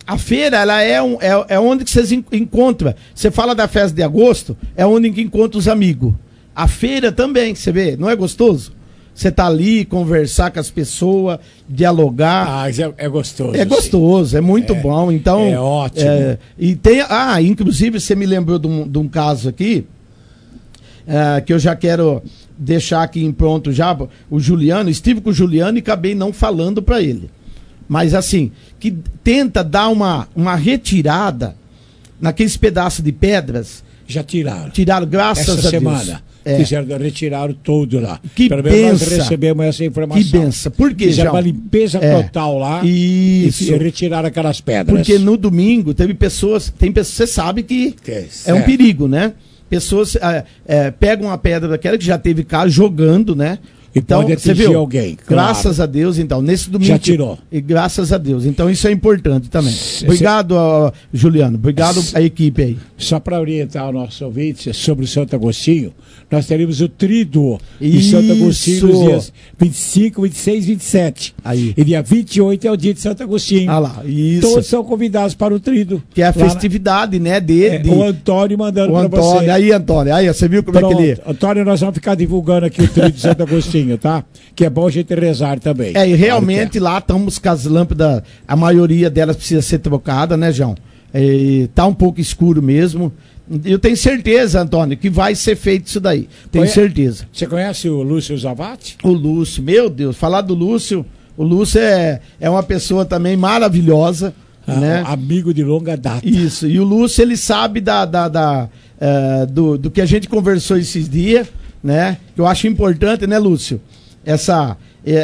A feira, ela é onde que vocês encontram. Você fala da festa de agosto, é onde que encontra os amigos. A feira também, você vê, não é gostoso? Você tá ali, conversar com as pessoas, dialogar. Ah, é gostoso. É gostoso, é muito bom. Então, é ótimo. E tem, inclusive, você me lembrou de um caso aqui, que eu já quero deixar aqui em pronto já. O Juliano, estive com o Juliano e acabei não falando para ele. Mas assim, que tenta dar uma retirada naqueles pedaços de pedras. Já tiraram. Tiraram, graças a Deus. Essa semana. Retiraram todo lá. Que pelo menos nós benção. Recebemos essa informação. Que benção. Por quê, Fizeram João? uma limpeza total lá. Isso. E retiraram aquelas pedras. Porque no domingo tem pessoas, você sabe que é um perigo, né? Pessoas pegam uma pedra daquela que já teve cá jogando, né? Então, pode você atingir viu? alguém. Graças a Deus, então, nesse domingo. Já tirou. E graças a Deus. Então, isso é importante também. Obrigado, Juliano. Obrigado à equipe aí. Só para orientar o nosso ouvinte sobre o Santo Agostinho, nós teremos o Tríduo em Santo Agostinho nos dias 25, 26 e 27. Aí. E dia 28 é o dia de Santo Agostinho. Ah lá, isso. Todos são convidados para o Tríduo. Que é a festividade, né? O Antônio mandando para você. Aí, Antônio. Aí, você viu como é que ele... Antônio, nós vamos ficar divulgando aqui o Tríduo de Santo Agostinho, tá? Que é bom a gente rezar também. E realmente lá estamos com as lâmpadas, a maioria delas precisa ser trocada, né, João? Tá um pouco escuro mesmo. Eu tenho certeza, Antônio, que vai ser feito isso daí. Tenho certeza. Você conhece o Lúcio Zavatti? O Lúcio, meu Deus, falar do Lúcio, o Lúcio é uma pessoa também maravilhosa, né? Amigo de longa data. Isso, e o Lúcio, ele sabe do que a gente conversou esses dias, né? Eu acho importante, né, Lúcio? Essa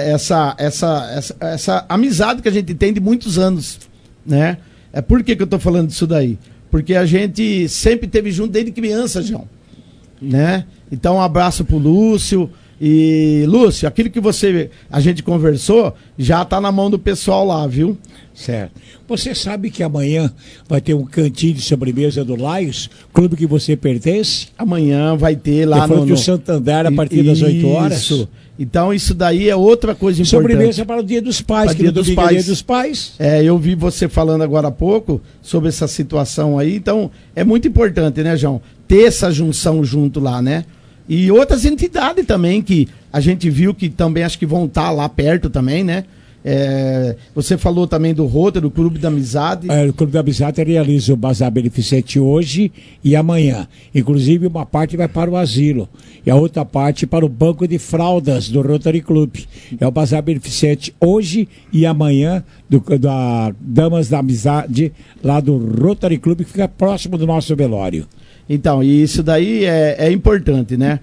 amizade que a gente tem de muitos anos, né? Por que eu tô falando disso daí? Porque a gente sempre esteve junto desde criança, João, né? Então, um abraço pro Lúcio. E, Lúcio, aquilo que a gente conversou, já tá na mão do pessoal lá, viu? Certo. Você sabe que amanhã vai ter um cantinho de sobremesa do Laios, clube que você pertence? Amanhã vai ter lá no Santander, a partir das 8 horas. Isso. Então, isso daí é outra coisa importante. Sobremesa para o Dia dos Pais, que no domingo é Dia dos Pais. Eu vi você falando agora há pouco sobre essa situação aí. Então, é muito importante, né, João? Ter essa junção junto lá, né? E outras entidades também que a gente viu que também acho que vão estar lá perto também, né? Você falou também do Rotary, do Clube da Amizade. O Clube da Amizade realiza o Bazar Beneficente hoje e amanhã. Inclusive, uma parte vai para o asilo e a outra parte para o Banco de Fraldas do Rotary Club. É o Bazar Beneficente hoje e amanhã da Damas da Amizade, lá do Rotary Club, que fica próximo do nosso velório. Então, e isso daí é importante, né?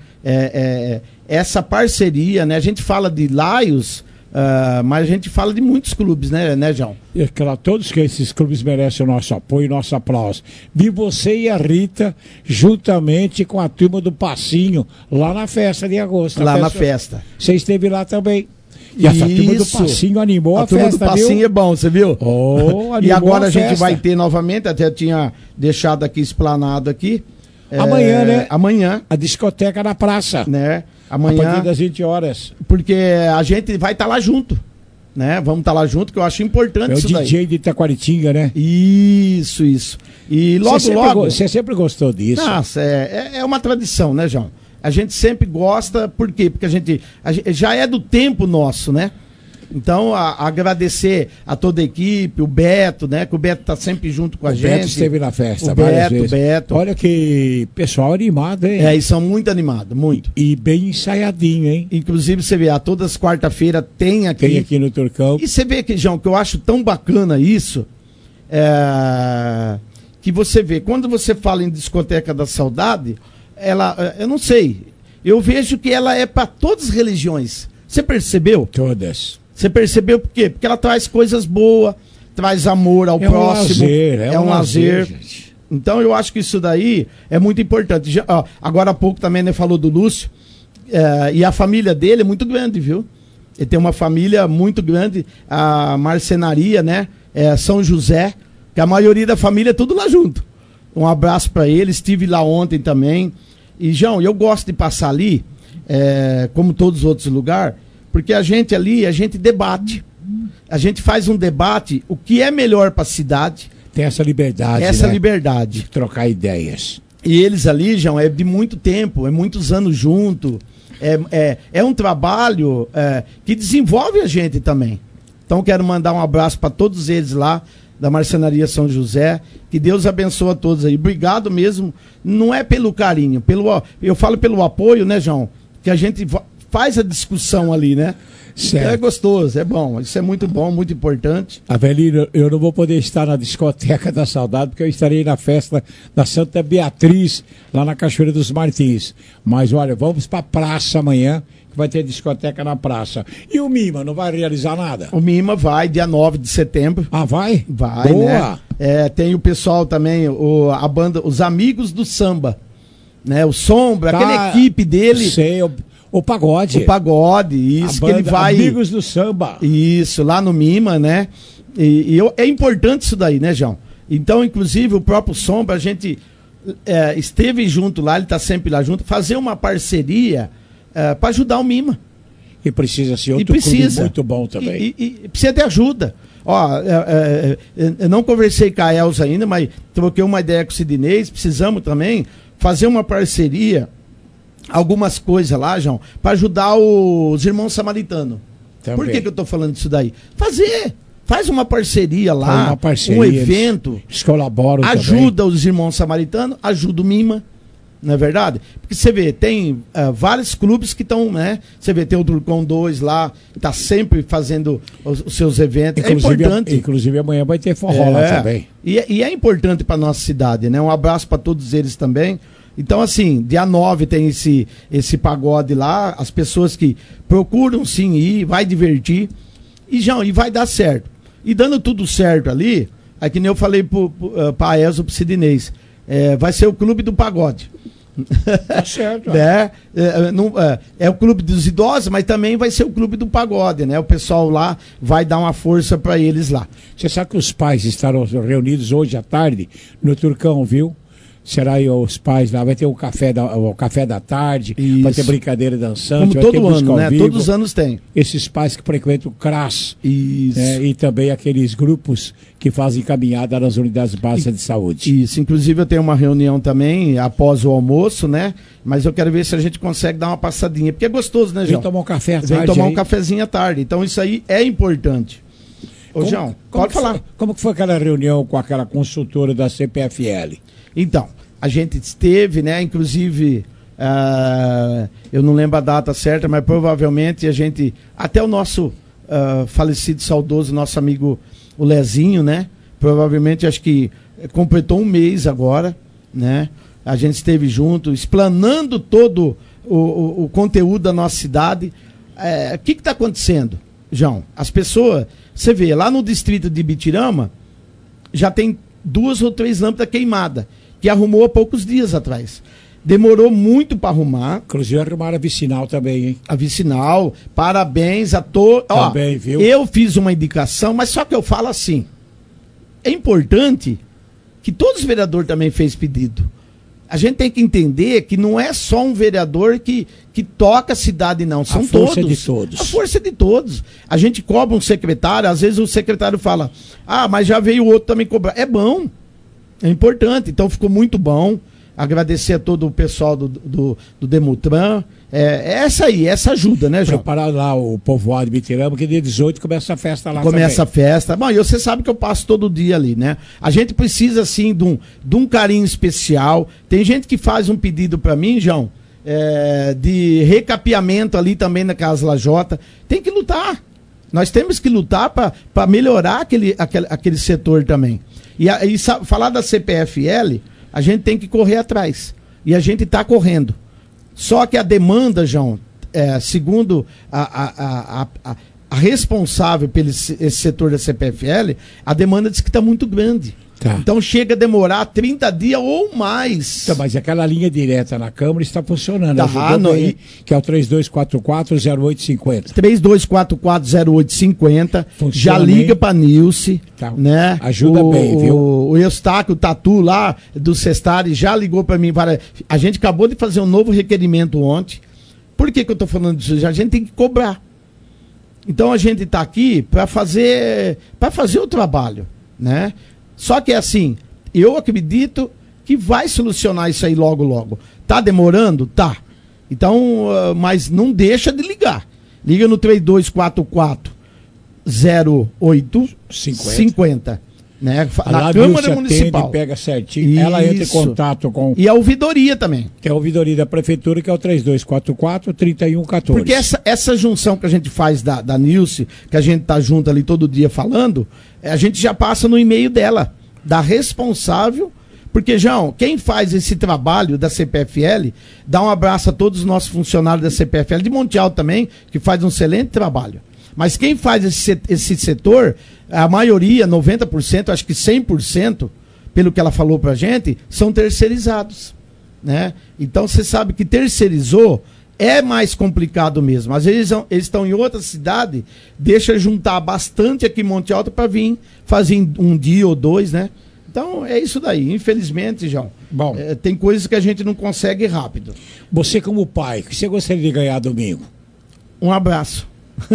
Essa parceria, né? A gente fala de Laios, mas a gente fala de muitos clubes, né, João? Todos que esses clubes merecem o nosso apoio e nosso aplauso. Vi você e a Rita, juntamente com a turma do Passinho, lá na festa de agosto. Na festa. Você esteve lá também. E essa turma do Passinho animou a festa, viu? A turma do Passinho é bom, você viu? E agora a gente vai ter novamente, até tinha deixado aqui explanado aqui. Amanhã, né? Amanhã. A discoteca na praça. Né? Amanhã. A partir das 20 horas. Porque a gente vai estar lá junto, né? Vamos estar lá junto, que eu acho importante isso daí. É o DJ de Itaquaritinga, né? Isso. E logo... Você sempre gostou disso. Nossa, é uma tradição, né, João? A gente sempre gosta, por quê? Porque a gente já é do tempo nosso, né? Então, agradecer a toda a equipe, o Beto, né? Que o Beto tá sempre junto com a gente. O Beto esteve na festa o várias vezes. Beto. Olha que pessoal animado, hein? E são muito animados, muito. E bem ensaiadinho, hein? Inclusive, você vê, todas as quarta-feiras tem aqui. Tem aqui no Turcão. E você vê, que, João, que eu acho tão bacana isso, que você vê, quando você fala em Discoteca da Saudade, eu não sei, eu vejo que ela é para todas as religiões. Você percebeu? Todas. Você percebeu por quê? Porque ela traz coisas boas, traz amor ao próximo. É um lazer. Gente. Então eu acho que isso daí é muito importante. Agora há pouco também, né, falou do Lúcio, e a família dele é muito grande, viu? Ele tem uma família muito grande, a marcenaria, né? São José, que a maioria da família é tudo lá junto. Um abraço para ele, estive lá ontem também. E, João, eu gosto de passar ali, como todos os outros lugares, porque a gente ali, a gente debate. A gente faz um debate, o que é melhor para a cidade. Tem essa liberdade, Essa liberdade. De trocar ideias. E eles ali, João, é de muito tempo, é muitos anos junto. É um trabalho que desenvolve a gente também. Então quero mandar um abraço para todos eles lá, da Marcenaria São José. Que Deus abençoe a todos aí. Obrigado mesmo. Não é pelo carinho, eu falo pelo apoio, né, João? Que a gente faz a discussão ali, né? Certo. É gostoso, é bom. Isso é muito bom, muito importante. Avelino, eu não vou poder estar na discoteca da saudade, porque eu estarei na festa da Santa Beatriz, lá na Cachoeira dos Martins. Mas olha, vamos para a praça amanhã, que vai ter discoteca na praça. E o Mima, não vai realizar nada? O Mima vai, dia 9 de setembro. Ah, vai? Vai, boa. Né? Tem o pessoal também, a banda, os Amigos do Samba. Né? O Sombra, aquela equipe dele. Sei, o Pagode. O Pagode, isso, que ele vai... Amigos do Samba. Isso, lá no Mima, né? É importante isso daí, né, João? Então, inclusive, o próprio Sombra, a gente esteve junto lá, ele está sempre lá junto, fazer uma parceria para ajudar o Mima. E precisa ser outro clube muito bom também. E precisa de ajuda. Ó, eu não conversei com a Elza ainda, mas troquei uma ideia com o Sidney, precisamos também fazer uma parceria, algumas coisas lá, João, para ajudar os irmãos samaritanos. Também. Por que eu estou falando disso daí? Faz uma parceria lá, um evento. Eles colaboram ajuda também. Os irmãos samaritanos, ajuda o Mima, não é verdade? Porque você vê, tem vários clubes que estão, né? Você vê, tem o Turcão 2 lá, está sempre fazendo os seus eventos. Inclusive, é importante. Inclusive amanhã vai ter forró lá também. E é importante para nossa cidade, né? Um abraço para todos eles também. Então, assim, dia 9 tem esse pagode lá, as pessoas que procuram sim ir, vai divertir, e vai dar certo. E dando tudo certo ali, é que nem eu falei para a Elza, pro Sidney, vai ser o clube do pagode. Tá certo. É o clube dos idosos, mas também vai ser o clube do pagode, né? O pessoal lá vai dar uma força para eles lá. Você sabe que os pais estarão reunidos hoje à tarde no Turcão, viu? Será aí os pais lá, vai ter o café da tarde, isso. Vai ter brincadeira dançante, como vai todo ter música ano, né? ao vivo. Todos os anos tem. Esses pais que frequentam o CRAS. Isso. E também aqueles grupos que fazem caminhada nas unidades básicas de saúde. Isso, inclusive eu tenho uma reunião também após o almoço, né? Mas eu quero ver se a gente consegue dar uma passadinha, porque é gostoso, né, João? Vem tomar um café à tarde. Vem tomar um cafezinho à tarde. Então isso aí é importante. Ô, João, pode falar. Como que foi aquela reunião com aquela consultora da CPFL? Então, a gente esteve, né, inclusive, eu não lembro a data certa, mas provavelmente até o nosso falecido, saudoso, nosso amigo, o Lezinho, né, provavelmente acho que completou um mês agora, né, a gente esteve junto, explanando todo o conteúdo da nossa cidade. O que está acontecendo, João? As pessoas, você vê, lá no distrito de Ibitirama, já tem 2 ou 3 lâmpadas queimadas, que arrumou há poucos dias atrás. Demorou muito para arrumar. Inclusive arrumaram a vicinal também, hein? A vicinal, parabéns a todos. Também, viu? Eu fiz uma indicação, mas só que eu falo assim, é importante que todos os vereadores também fez pedido. A gente tem que entender que não é só um vereador que toca a cidade, não. São todos. A força de todos. A força de todos. A gente cobra um secretário, às vezes o secretário fala, mas já veio o outro também cobrar. É bom. É importante, então ficou muito bom. Agradecer a todo o pessoal do Demutran. Essa ajuda, né, João? Preparar lá o povoado de Bitirama, que dia 18 começa a festa lá Começa também. A festa. Bom, e você sabe que eu passo todo dia ali, né? A gente precisa, assim, de um carinho especial. Tem gente que faz um pedido para mim, João, de recapeamento ali também na Casa Lajota. Tem que lutar. Nós temos que lutar para melhorar aquele setor também. E falar da CPFL, a gente tem que correr atrás. E a gente está correndo. Só que a demanda, João, segundo a responsável pelo esse setor da CPFL, a demanda diz que está muito grande. Tá. Então chega a demorar 30 dias ou mais. Tá, mas aquela linha direta na Câmara está funcionando. Bem, que é o 3244-0850. 3244-0850. Já liga para a Nilce. Tá. Né? Ajuda bem, viu? O Eustáquio, o Tatu lá do Sestari já ligou para mim. A gente acabou de fazer um novo requerimento ontem. Por que eu estou falando disso? A gente tem que cobrar. Então a gente está aqui para fazer o trabalho, né? Só que é assim, eu acredito que vai solucionar isso aí logo, logo. Tá demorando? Tá. Então, mas não deixa de ligar. Liga no 3244-0850. Né? Na Câmara Municipal. Atende, pega certinho. Isso. Ela entra em contato com... E a ouvidoria também. Que é a ouvidoria da Prefeitura, que é o 3244-3114. Porque essa junção que a gente faz da Nilce, que a gente tá junto ali todo dia falando, a gente já passa no e-mail dela, da responsável. Porque, João, quem faz esse trabalho da CPFL, dá um abraço a todos os nossos funcionários da CPFL, de Monte Alto também, que faz um excelente trabalho. Mas quem faz esse setor, a maioria, 90%, acho que 100%, pelo que ela falou pra gente, são terceirizados, né? Então você sabe que terceirizou é mais complicado mesmo. Às vezes eles estão em outra cidade, deixa juntar bastante aqui em Monte Alto para vir fazer um dia ou dois, né? Então é isso daí, infelizmente, João. Bom, tem coisas que a gente não consegue rápido. Você como pai, o que você gostaria de ganhar domingo? Um abraço.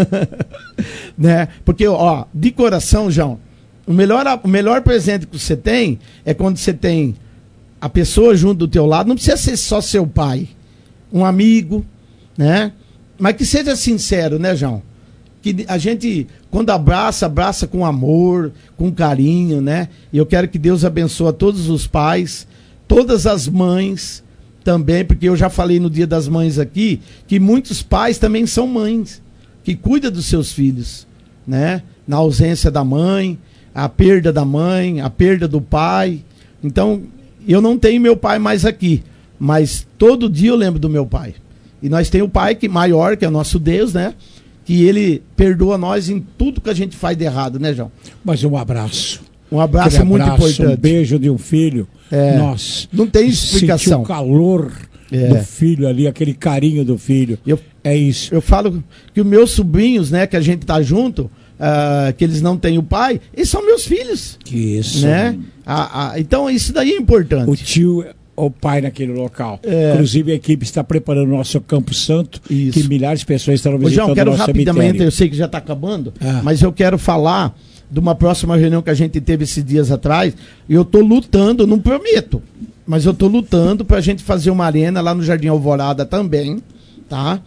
Né? Porque, ó, de coração, João, o melhor presente que você tem é quando você tem a pessoa junto do teu lado. Não precisa ser só seu pai, um amigo, né? Mas que seja sincero, né, João? Que a gente, quando abraça com amor, com carinho, né? E eu quero que Deus abençoe todos os pais, todas as mães também, porque eu já falei no Dia das Mães aqui, que muitos pais também são mães, que cuidam dos seus filhos, né? Na ausência da mãe, a perda da mãe, a perda do pai. Então, eu não tenho meu pai mais aqui, mas todo dia eu lembro do meu pai. E nós temos o pai maior, que é o nosso Deus, né? Que ele perdoa nós em tudo que a gente faz de errado, né, João? Mas um abraço. Um abraço muito importante. Um beijo de um filho. Nossa, não tem explicação. Sentir o calor do filho ali, aquele carinho do filho. É isso. Eu falo que os meus sobrinhos, né, que a gente tá junto, que eles não têm o pai, eles são meus filhos. Isso. Né? Então isso daí é importante. O tio é o pai naquele local. Inclusive a equipe está preparando o nosso Campo Santo, que milhares de pessoas estarão visitando João, quero o nosso rapidamente, cemitério. eu sei que já está acabando, mas eu quero falar de uma próxima reunião que a gente teve esses dias atrás, e eu estou lutando, não prometo, mas eu estou lutando para a gente fazer uma arena lá no Jardim Alvorada também, tá?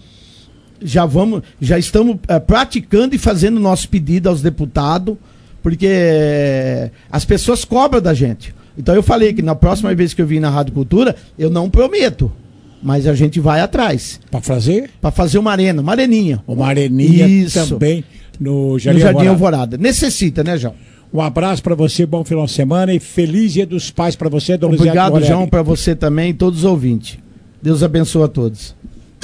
Já estamos praticando e fazendo nosso pedido aos deputados, porque as pessoas cobram da gente. Então eu falei que na próxima vez que eu vim na Rádio Cultura, eu não prometo, mas a gente vai atrás. Para fazer? Para fazer uma arena, uma areninha. Uma areninha. Isso. Também no Jardim Alvorada. Necessita, né, João? Um abraço para você, bom final de semana e feliz Dia dos Pais para você, Dona Obrigado, João, para você também e todos os ouvintes. Deus abençoe a todos.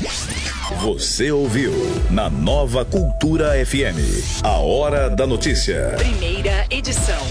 Você ouviu na Nova Cultura FM, a Hora da Notícia. Primeira edição.